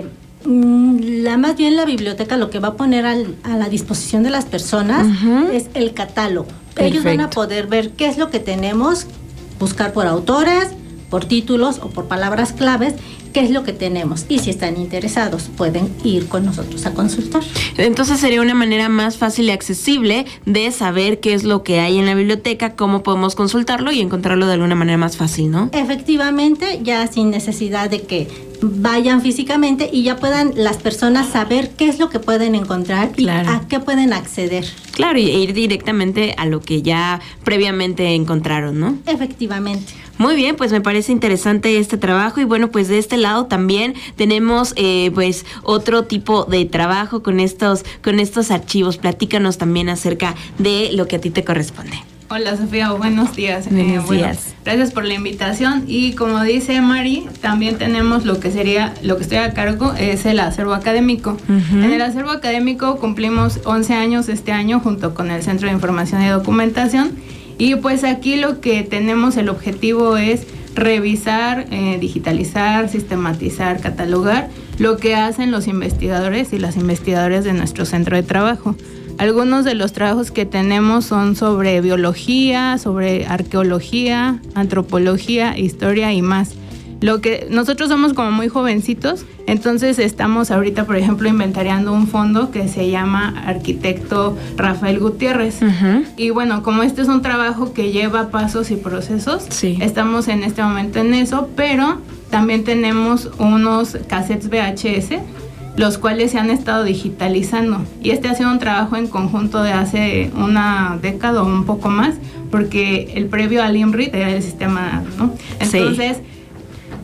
La, más bien la biblioteca lo que va a poner al, a la disposición de las personas uh-huh. es el catálogo. Perfecto. Ellos van a poder ver qué es lo que tenemos, buscar por autores, por títulos o por palabras claves, qué es lo que tenemos, y si están interesados pueden ir con nosotros a consultar. Entonces sería una manera más fácil y accesible de saber qué es lo que hay en la biblioteca, cómo podemos consultarlo y encontrarlo de alguna manera más fácil, ¿no? Efectivamente, ya sin necesidad de que vayan físicamente y ya puedan las personas saber qué es lo que pueden encontrar claro. y a qué pueden acceder. Claro, y ir directamente a lo que ya previamente encontraron, ¿no? Efectivamente. Muy bien, pues me parece interesante este trabajo, y bueno, pues de este lado también tenemos eh, pues otro tipo de trabajo con estos, con estos archivos. Platícanos también acerca de lo que a ti te corresponde. Hola Sofía, buenos días. Buenos eh, bueno, días. Gracias por la invitación, y como dice Mari, también tenemos lo que sería, lo que estoy a cargo es el acervo académico. Uh-huh. En el acervo académico cumplimos once años este año junto con el Centro de Información y Documentación, y pues aquí lo que tenemos, el objetivo es revisar, eh, digitalizar, sistematizar, catalogar lo que hacen los investigadores y las investigadoras de nuestro centro de trabajo. Algunos de los trabajos que tenemos son sobre biología, sobre arqueología, antropología, historia y más. Lo que nosotros somos como muy jovencitos, entonces estamos ahorita, por ejemplo, inventariando un fondo que se llama Arquitecto Rafael Gutiérrez. Uh-huh. Y bueno, como este es un trabajo que lleva pasos y procesos, sí. estamos en este momento en eso, pero también tenemos unos cassettes V H S, los cuales se han estado digitalizando. Y este ha sido un trabajo en conjunto de hace una década o un poco más, porque el previo al INRIT era el sistema, ¿no? Entonces, sí.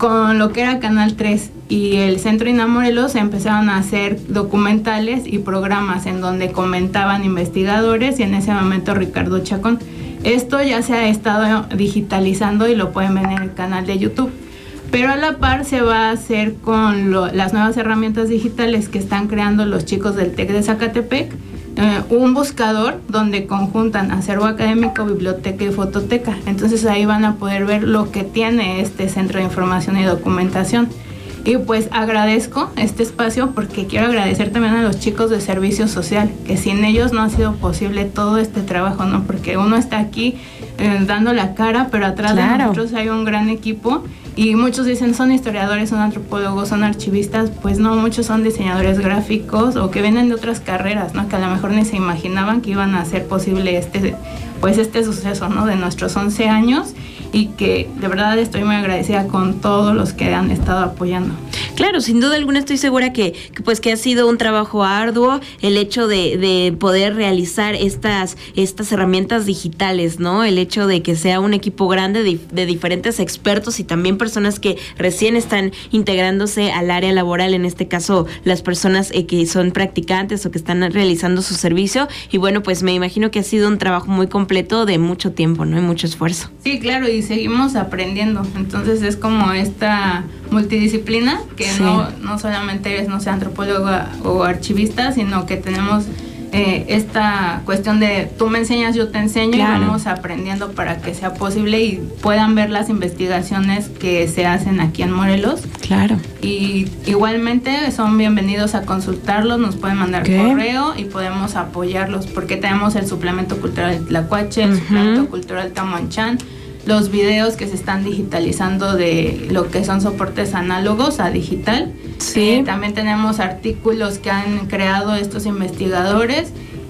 con lo que era Canal tres y el Centro INAH Morelos se empezaron a hacer documentales y programas en donde comentaban investigadores y en ese momento Ricardo Chacón. Esto ya se ha estado digitalizando y lo pueden ver en el canal de YouTube. Pero a la par se va a hacer con lo, las nuevas herramientas digitales que están creando los chicos del TEC de Zacatepec, eh, un buscador donde conjuntan acervo académico, biblioteca y fototeca. Entonces ahí van a poder ver lo que tiene este Centro de Información y Documentación. Y pues agradezco este espacio porque quiero agradecer también a los chicos de Servicio Social, que sin ellos no ha sido posible todo este trabajo, ¿no? Porque uno está aquí eh, dando la cara, pero atrás claro. de nosotros hay un gran equipo. Y muchos dicen son historiadores, son antropólogos, son archivistas. Pues no, muchos son diseñadores gráficos o que vienen de otras carreras, ¿no? Que a lo mejor ni se imaginaban que iban a hacer posible este, pues este suceso, ¿no? De nuestros once años, y que de verdad estoy muy agradecida con todos los que han estado apoyando. Claro, sin duda alguna estoy segura que, que pues que ha sido un trabajo arduo el hecho de, de poder realizar estas, estas herramientas digitales, ¿no? El hecho de que sea un equipo grande de, de diferentes expertos y también personas que recién están integrándose al área laboral, en este caso las personas eh, que son practicantes o que están realizando su servicio. Y bueno, pues me imagino que ha sido un trabajo muy completo de mucho tiempo, ¿no? Y mucho esfuerzo. Sí, claro, y seguimos aprendiendo. Entonces es como esta multidisciplina que sí. no, no solamente eres, no sé, antropóloga o archivista, sino que tenemos eh, esta cuestión de tú me enseñas, yo te enseño, claro. y vamos aprendiendo para que sea posible y puedan ver las investigaciones que se hacen aquí en Morelos. Claro. Y igualmente son bienvenidos a consultarlos, nos pueden mandar ¿Qué? correo y podemos apoyarlos porque tenemos el suplemento cultural Tlacuache, el uh-huh. suplemento cultural Tamuanchán, los videos que se están digitalizando de lo que son soportes análogos a digital. Sí. Eh, también tenemos artículos que han creado estos investigadores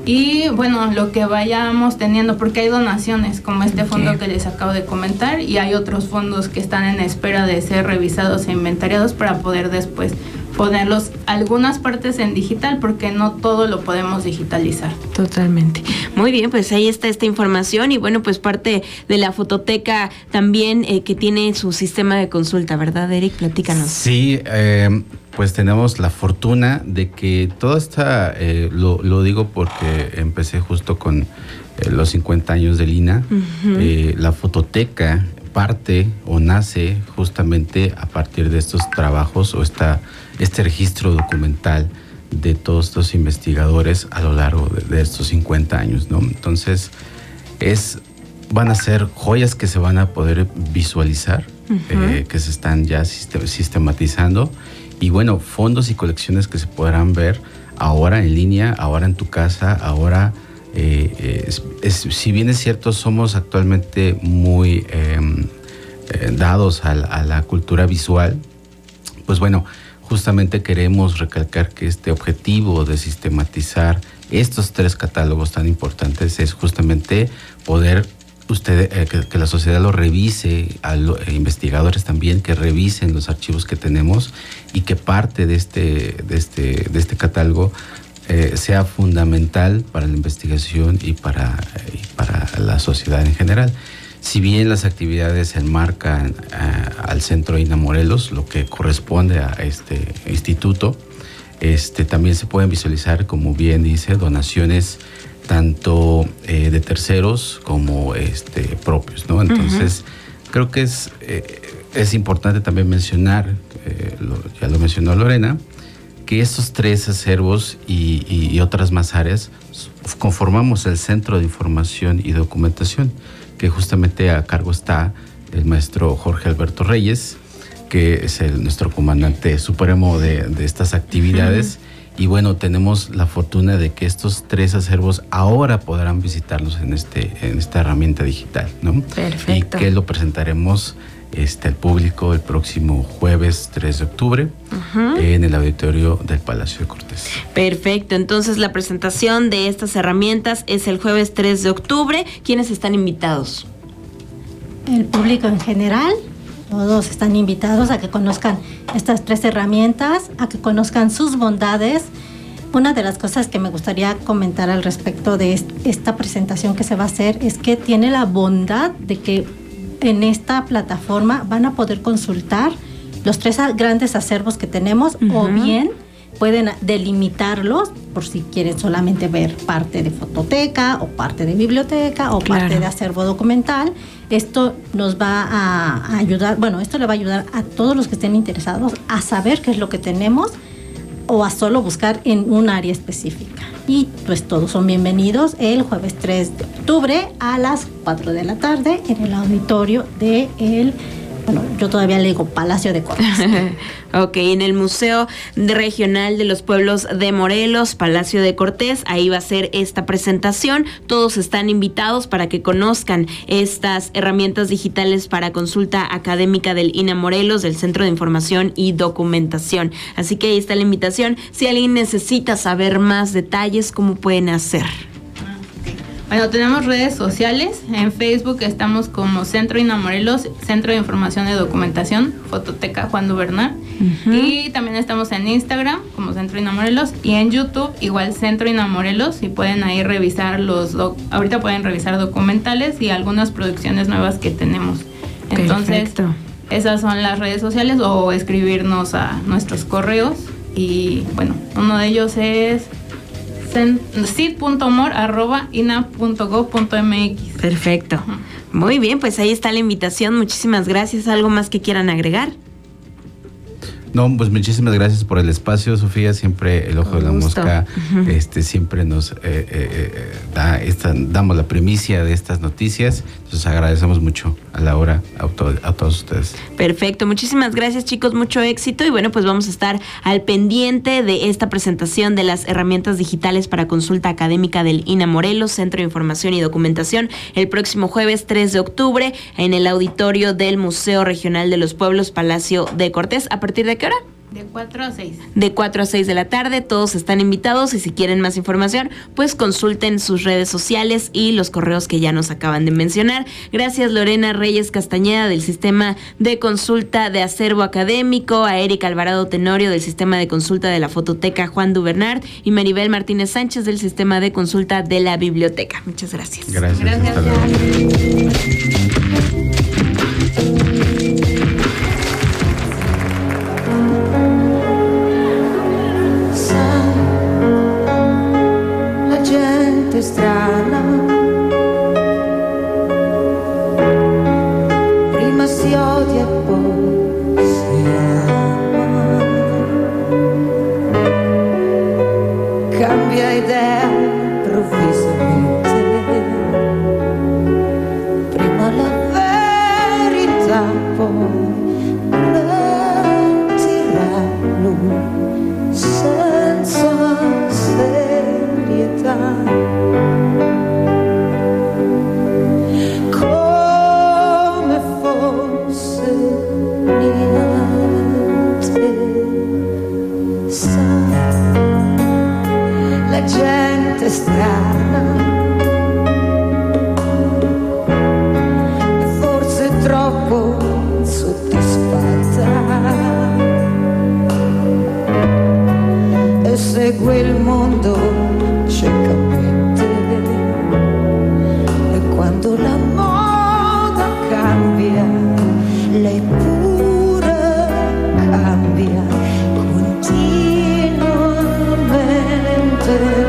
y bueno, lo que vayamos teniendo, porque hay donaciones como este fondo okay. que les acabo de comentar y hay otros fondos que están en espera de ser revisados e inventariados para poder después ponerlos algunas partes en digital porque no todo lo podemos digitalizar. Totalmente. Muy bien, pues ahí está esta información y bueno, pues parte de la fototeca también eh, que tiene su sistema de consulta, ¿verdad, Eric? Platícanos. Sí, eh, pues tenemos la fortuna de que toda esta, eh, lo, lo digo porque empecé justo con eh, los cincuenta años del I N A, uh-huh. eh, la fototeca parte o nace justamente a partir de estos trabajos o esta, este registro documental de todos estos investigadores a lo largo de, de estos cincuenta años, ¿no? Entonces, es, van a ser joyas que se van a poder visualizar, uh-huh. eh, que se están ya sistematizando y bueno, fondos y colecciones que se podrán ver ahora en línea, ahora en tu casa, ahora... Eh, es, es, si bien es cierto, somos actualmente muy eh, eh, dados a la, a la cultura visual, pues bueno, justamente queremos recalcar que este objetivo de sistematizar estos tres catálogos tan importantes es justamente poder usted, eh, que, que la sociedad lo revise, a los eh, investigadores también que revisen los archivos que tenemos y que parte de este, de este, de este catálogo Eh, sea fundamental para la investigación y para, y para la sociedad en general. Si bien las actividades se enmarcan uh, al Centro INAH Morelos, lo que corresponde a este instituto, este, también se pueden visualizar, como bien dice, donaciones tanto eh, de terceros como este, propios, ¿no? Entonces, uh-huh. creo que es, eh, es importante también mencionar, eh, lo, ya lo mencionó Lorena, que estos tres acervos y, y, y otras más áreas conformamos el Centro de Información y Documentación, que justamente a cargo está el maestro Jorge Alberto Reyes, que es el, nuestro comandante supremo de, de estas actividades. Uh-huh. Y bueno, tenemos la fortuna de que estos tres acervos ahora podrán visitarlos en, este, en esta herramienta digital, ¿no? Perfecto. Y que lo presentaremos Este, al público el próximo jueves tres de octubre uh-huh. en el auditorio del Palacio de Cortes. Perfecto, entonces la presentación de estas herramientas es el jueves tres de octubre. ¿Quiénes están invitados? El público en general, todos están invitados a que conozcan estas tres herramientas, a que conozcan sus bondades. Una de las cosas que me gustaría comentar al respecto de esta presentación que se va a hacer es que tiene la bondad de que en esta plataforma van a poder consultar los tres grandes acervos que tenemos, uh-huh. o bien pueden delimitarlos por si quieren solamente ver parte de fototeca o parte de biblioteca o claro. parte de acervo documental. Esto nos va a ayudar, bueno, esto le va a ayudar a todos los que estén interesados a saber qué es lo que tenemos o a solo buscar en un área específica. Y pues todos son bienvenidos el jueves tres de octubre a las cuatro de la tarde en el auditorio de el... Bueno, yo todavía le digo Palacio de Cortes. Ok, en el Museo Regional de los Pueblos de Morelos, Palacio de Cortés, ahí va a ser esta presentación. Todos están invitados para que conozcan estas herramientas digitales para consulta académica del I N A Morelos, del Centro de Información y Documentación. Así que ahí está la invitación. Si alguien necesita saber más detalles, ¿cómo pueden hacer? Bueno, tenemos redes sociales. En Facebook estamos como Centro I N A Morelos, Centro de Información y Documentación, Fototeca Juan Duvernay. Uh-huh. Y también estamos en Instagram como Centro I N A Morelos y en YouTube igual Centro I N A Morelos, y pueden ahí revisar los... Doc- ahorita pueden revisar documentales y algunas producciones nuevas que tenemos. Entonces, perfecto. Esas son las redes sociales, o escribirnos a nuestros correos. Y bueno, uno de ellos es... cid punto mor arroba ina punto gob punto mx. Perfecto. Muy bien, pues ahí está la invitación. Muchísimas gracias. ¿Algo más que quieran agregar? No, pues muchísimas gracias por el espacio, Sofía. Siempre el ojo de la mosca, uh-huh. este, siempre nos eh, eh, eh, da esta, damos la primicia de estas noticias. Entonces agradecemos mucho a la hora a, to- a todos ustedes. Perfecto, muchísimas gracias, chicos, mucho éxito. Y bueno, pues vamos a estar al pendiente de esta presentación de las herramientas digitales para consulta académica del I N A Morelos, Centro de Información y Documentación, el próximo jueves tres de octubre en el auditorio del Museo Regional de los Pueblos, Palacio de Cortés. ¿A partir de qué hora? De cuatro a seis. De cuatro a seis de la tarde, todos están invitados, y si quieren más información, pues consulten sus redes sociales y los correos que ya nos acaban de mencionar. Gracias, Lorena Reyes Castañeda del Sistema de Consulta de Acervo Académico, a Erika Alvarado Tenorio del Sistema de Consulta de la Fototeca Juan Duvernay y Maribel Martínez Sánchez del Sistema de Consulta de la Biblioteca. Muchas gracias. Gracias. Gracias. Hasta luego. Strana, prima si odia e poi si ama, cambia idea improvvisamente, prima la verità, poi mentirà lui senza serietà. Gente strana, forse troppo soddisfatta, e segue il mondo ciecamente, e quando la moda cambia, lei pure cambia continuamente.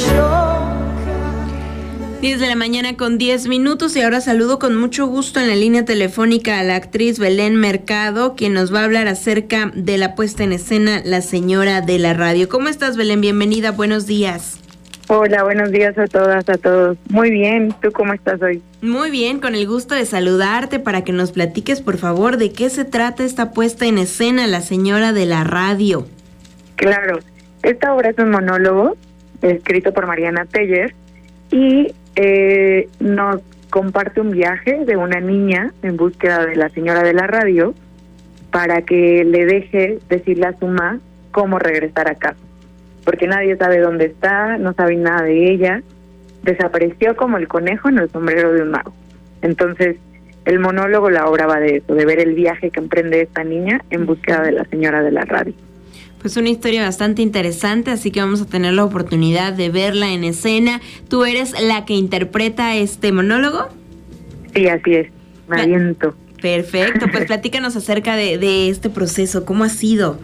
diez de la mañana con diez minutos, y ahora saludo con mucho gusto en la línea telefónica a la actriz Belén Mercado, quien nos va a hablar acerca de la puesta en escena La Señora de la Radio. ¿Cómo estás, Belén? Bienvenida, buenos días. Hola, buenos días a todas, a todos. Muy bien, ¿tú cómo estás hoy? Muy bien, con el gusto de saludarte para que nos platiques, por favor, de qué se trata esta puesta en escena La Señora de la Radio. Claro, esta obra es un monólogo escrito por Mariana Teller y eh, nos comparte un viaje de una niña en búsqueda de la Señora de la Radio para que le deje decirle a su mamá cómo regresar a casa, porque nadie sabe dónde está, no sabe nada de ella, desapareció como el conejo en el sombrero de un mago. Entonces, el monólogo, la obra va de eso, de ver el viaje que emprende esta niña en búsqueda de la Señora de la Radio. Pues una historia bastante interesante, así que vamos a tener la oportunidad de verla en escena. ¿Tú eres la que interpreta este monólogo? Sí, así es, me aviento. Perfecto, pues platícanos acerca de, de este proceso, ¿cómo ha sido?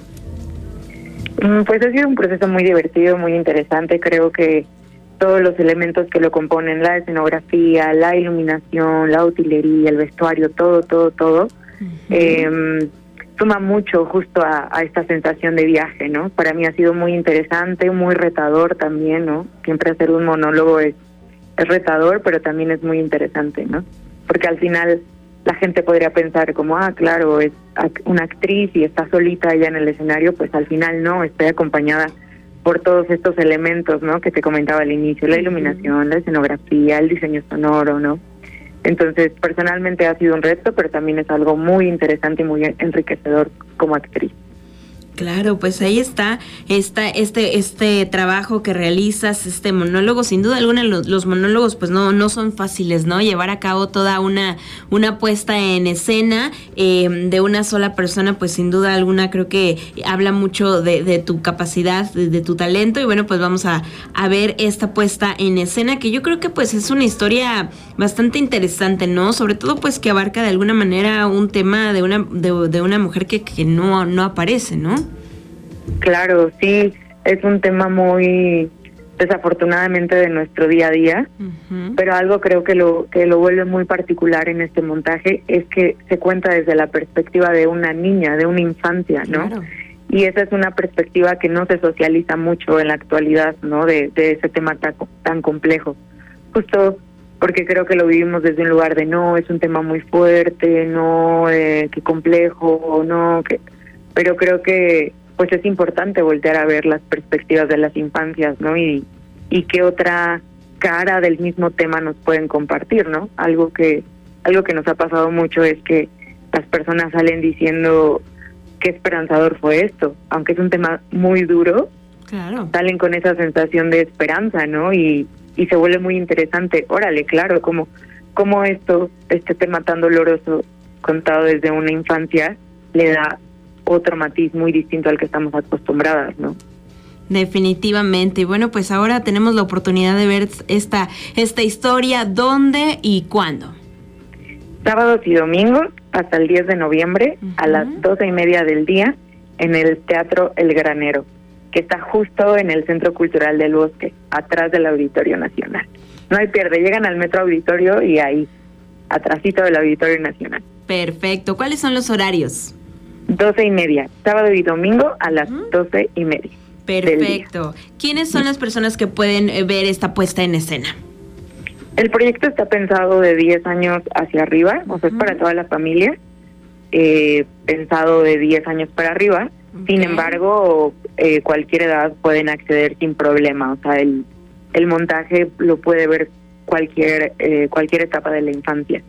Pues ha sido un proceso muy divertido, muy interesante. Creo que todos los elementos que lo componen, la escenografía, la iluminación, la utilería, el vestuario, todo, todo, todo, uh-huh. eh, suma mucho justo a, a esta sensación de viaje, ¿no? Para mí ha sido muy interesante, muy retador también, ¿no? Siempre hacer un monólogo es, es retador, pero también es muy interesante, ¿no? Porque al final la gente podría pensar como, ah, claro, es una actriz y está solita allá en el escenario, pues al final no, estoy acompañada por todos estos elementos, ¿no? Que te comentaba al inicio, la iluminación, la escenografía, el diseño sonoro, ¿no? Entonces, personalmente ha sido un reto, pero también es algo muy interesante y muy enriquecedor como actriz. Claro, pues ahí está, está este este trabajo que realizas, este monólogo. Sin duda alguna, los, los monólogos pues no no son fáciles, ¿no? Llevar a cabo toda una una puesta en escena eh, de una sola persona, pues sin duda alguna creo que habla mucho de, de tu capacidad, de, de tu talento. Y bueno, pues vamos a, a ver esta puesta en escena, que yo creo que pues es una historia bastante interesante, ¿no? Sobre todo pues que abarca de alguna manera un tema de una de, de una mujer que, que no, no aparece, ¿no? Claro, sí, es un tema muy desafortunadamente de nuestro día a día, uh-huh. pero algo creo que lo que lo vuelve muy particular en este montaje es que se cuenta desde la perspectiva de una niña, de una infancia, ¿no? Claro. Y esa es una perspectiva que no se socializa mucho en la actualidad, ¿no? De, de ese tema tan, tan complejo, justo porque creo que lo vivimos desde un lugar de no, es un tema muy fuerte, no, eh, qué complejo, no, que, pero creo que pues es importante voltear a ver las perspectivas de las infancias, ¿no? Y, y qué otra cara del mismo tema nos pueden compartir, ¿no? Algo que algo que nos ha pasado mucho es que las personas salen diciendo qué esperanzador fue esto, aunque es un tema muy duro, claro. Salen con esa sensación de esperanza, ¿no? Y, y se vuelve muy interesante. Órale, claro, como como esto, este tema tan doloroso contado desde una infancia, le da otro matiz muy distinto al que estamos acostumbradas, ¿no? Definitivamente. Y bueno, pues ahora tenemos la oportunidad de ver esta esta historia. ¿Dónde y cuándo? Sábados y domingos hasta el diez de noviembre, uh-huh. a las doce y media del día, en el Teatro El Granero, que está justo en el Centro Cultural del Bosque, atrás del Auditorio Nacional. No hay pierde, llegan al Metro Auditorio y ahí, atrásito del Auditorio Nacional. Perfecto. ¿Cuáles son los horarios? Doce y media, sábado y domingo a las uh-huh. doce y media. Perfecto. ¿Quiénes son las personas que pueden ver esta puesta en escena? El proyecto está pensado de diez años hacia arriba, o sea, uh-huh. es para toda la familia, eh, pensado de diez años para arriba. Okay. Sin embargo, eh, cualquier edad pueden acceder sin problema, o sea, el, el montaje lo puede ver cualquier, eh, cualquier etapa de la infancia.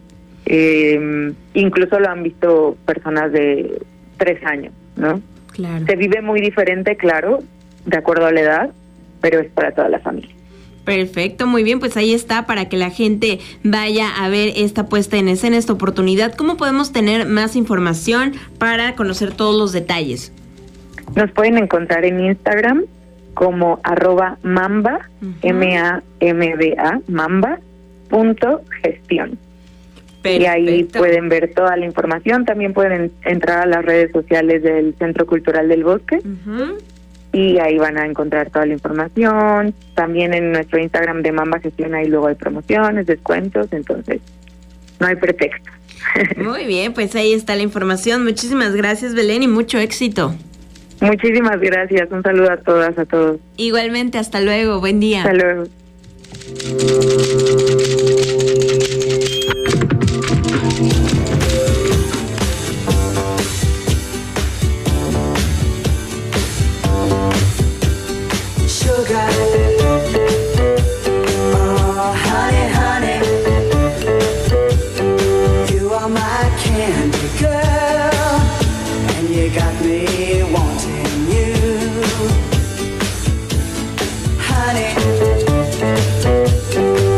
Eh, incluso lo han visto personas de tres años, ¿no? Claro. Se vive muy diferente, claro, de acuerdo a la edad, pero es para toda la familia. Perfecto, muy bien, pues ahí está para que la gente vaya a ver esta puesta en escena, esta oportunidad. ¿Cómo podemos tener más información para conocer todos los detalles? Nos pueden encontrar en Instagram como arroba mamba, uh-huh. M A M B A, mamba, punto gestión. Perfecto. Y ahí pueden ver toda la información. También pueden entrar a las redes sociales del Centro Cultural del Bosque, uh-huh. y ahí van a encontrar toda la información. También en nuestro Instagram de Mamba Gestión ahí luego hay promociones, descuentos, entonces no hay pretexto. Muy bien, pues ahí está la información. Muchísimas gracias, Belén, y mucho éxito. Muchísimas gracias, un saludo a todas, a todos. Igualmente, hasta luego, buen día. Hasta luego. Oh, honey, honey, you are my candy girl, and you got me wanting you, honey.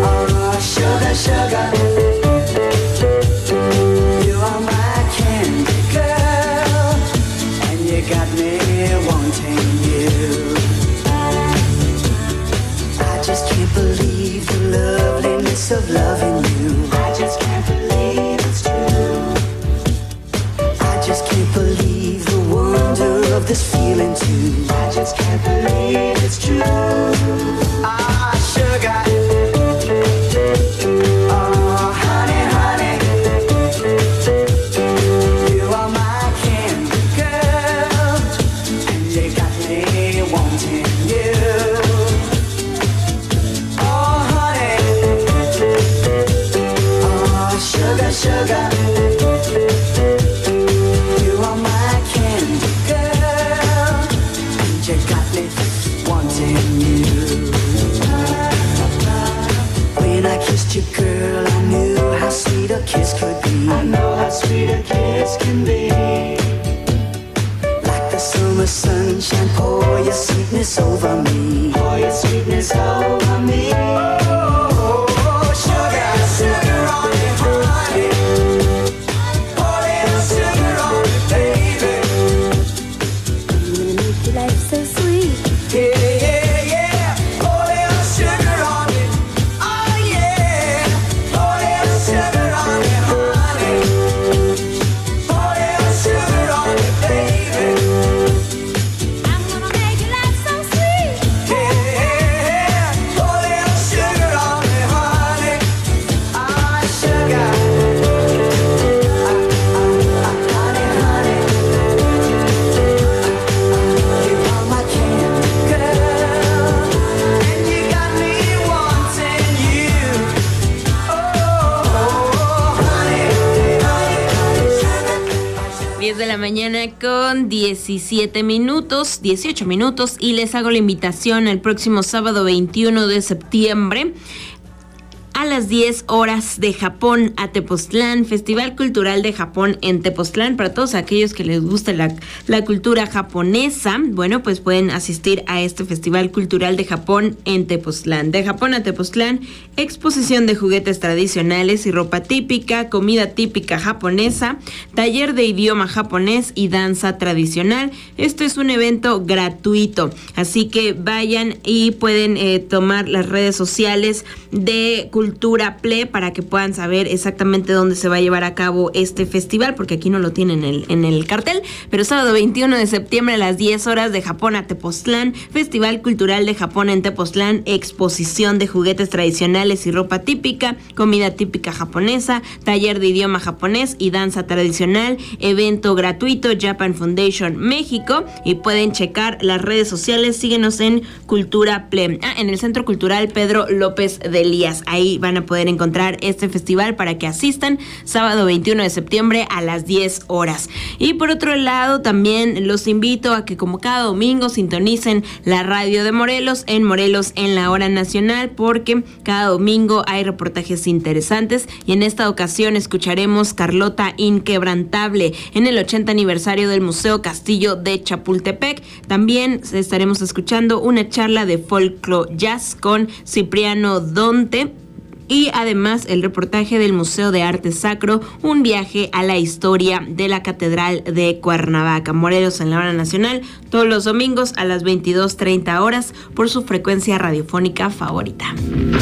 met you, girl, I knew how sweet a kiss could be. I know how sweet a kiss can be. Like the summer sunshine, pour your sweetness over me. Pour your sweetness over me. Oh, sugar, sugar on me, honey. Pour a little sugar on me, baby. I'm gonna make your life so sweet. Yeah, yeah, yeah. Pour a little sugar on me. Oh, yeah. Pour a little sugar on me, honey. Pour a little sugar on me, baby. I'm gonna make your life so sweet. Yeah, yeah, yeah. Pour a little sugar on me, honey. Ah, sugar. Honey, honey. You are my candy girl, and you got me wanting you. Oh, honey, honey. diez de la mañana con diecisiete minutos, dieciocho minutos, y les hago la invitación el próximo sábado veintiuno de septiembre a las diez horas de Japón a Tepoztlán, Festival Cultural de Japón en Tepoztlán. Para todos aquellos que les guste la, la cultura japonesa, bueno, pues pueden asistir a este Festival Cultural de Japón en Tepoztlán. De Japón a Tepoztlán, exposición de juguetes tradicionales y ropa típica, comida típica japonesa, taller de idioma japonés y danza tradicional. Esto es un evento gratuito, así que vayan y pueden eh, tomar las redes sociales de Cultura Ple para que puedan saber exactamente dónde se va a llevar a cabo este festival, porque aquí no lo tienen en el, en el cartel, pero sábado veintiuno de septiembre a las diez horas de Japón a Tepoztlán, Festival Cultural de Japón en Tepoztlán, exposición de juguetes tradicionales y ropa típica, comida típica japonesa, taller de idioma japonés y danza tradicional, evento gratuito, Japan Foundation México, y pueden checar las redes sociales, síguenos en Cultura Ple. Ah, en el Centro Cultural Pedro López de Elías, ahí van a poder encontrar este festival para que asistan sábado veintiuno de septiembre a las diez horas. Y por otro lado, también los invito a que como cada domingo sintonicen la radio de Morelos en Morelos en la hora nacional, porque cada domingo hay reportajes interesantes y en esta ocasión escucharemos Carlota Inquebrantable en el ochenta aniversario del Museo Castillo de Chapultepec. También estaremos escuchando una charla de folclore jazz con Cipriano Donte. Y además el reportaje del Museo de Arte Sacro, un viaje a la historia de la Catedral de Cuernavaca. Morelos en la hora nacional, todos los domingos a las veintidós treinta horas por su frecuencia radiofónica favorita.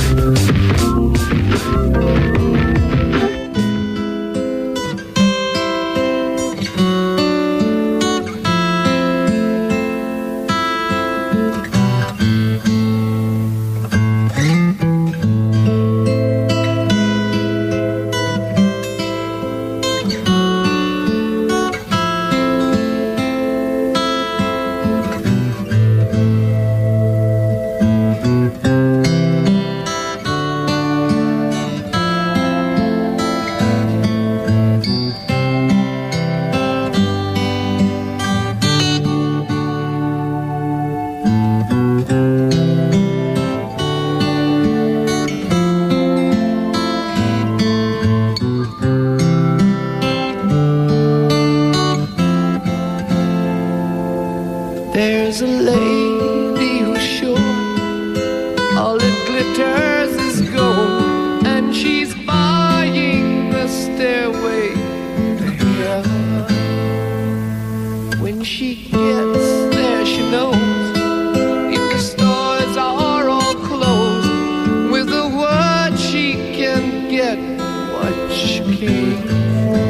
There's a lady who's sure all it glitters is gold, and she's buying the stairway to heaven. When she gets there, she knows if the stores are all closed, with a word she can get what she came for.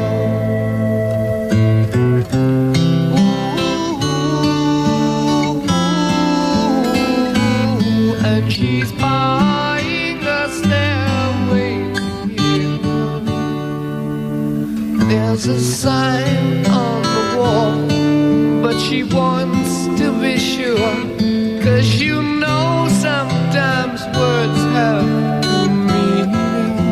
She's buying a stairway here. There's a sign on the wall, but she wants to be sure, 'cause you know sometimes words have two meanings.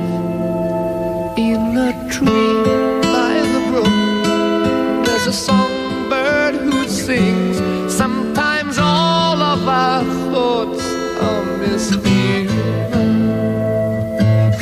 In a tree by the brook, there's a songbird who sings. Sometimes all of our thoughts are misleading.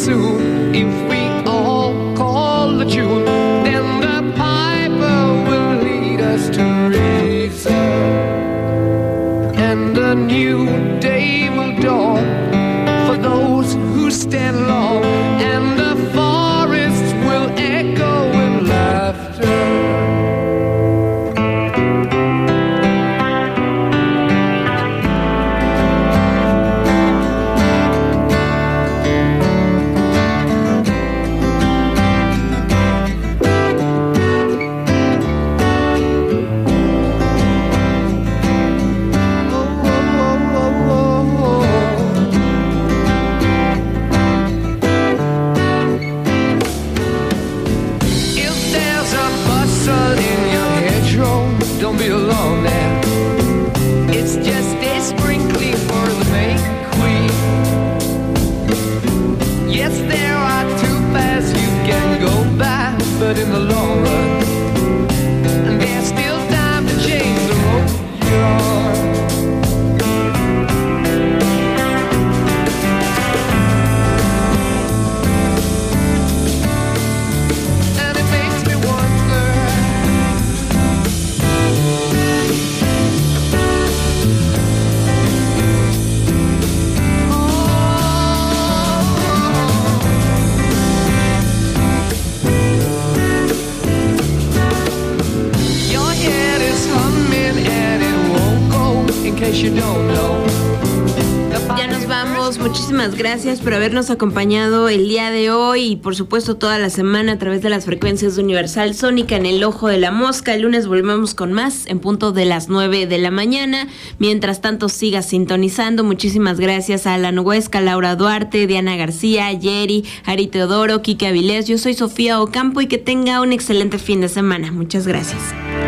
soon. If we all call the tune, then the piper will lead us to reason, and a new day will dawn for those who stand long, and the forests will echo with laughter. Don't be alone there. It's just a sprinkling for the May Queen. Yes, there are two paths you can go by, but in the long run, there's still time to change the road you're on. And it makes me wonder, ya nos vamos, muchísimas gracias por habernos acompañado el día de hoy y por supuesto toda la semana a través de las frecuencias de Universal Sónica en el Ojo de la Mosca. El lunes volvemos con más en punto de las nueve de la mañana. Mientras tanto siga sintonizando. Muchísimas gracias a Alan Huesca, Laura Duarte, Diana García, Yeri, Ari Teodoro, Kike Avilés. Yo soy Sofía Ocampo y que tenga un excelente fin de semana. Muchas gracias.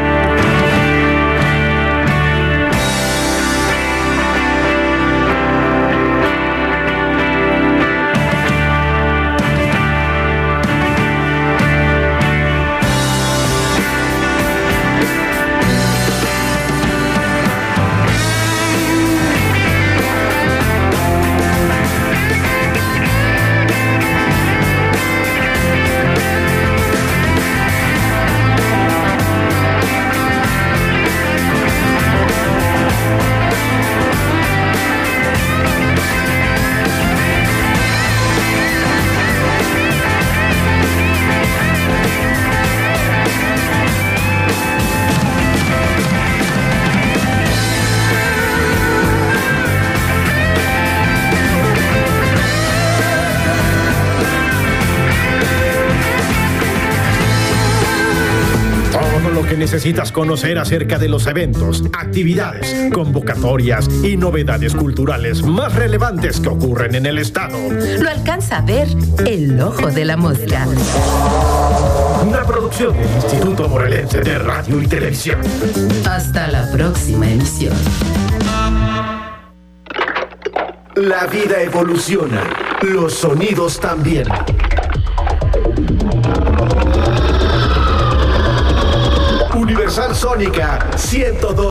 Necesitas conocer acerca de los eventos, actividades, convocatorias y novedades culturales más relevantes que ocurren en el estado. Lo alcanza a ver el Ojo de la Mosca. Una producción del Instituto Morelense de Radio y Televisión. Hasta la próxima emisión. La vida evoluciona, los sonidos también. Universal Sónica ciento dos.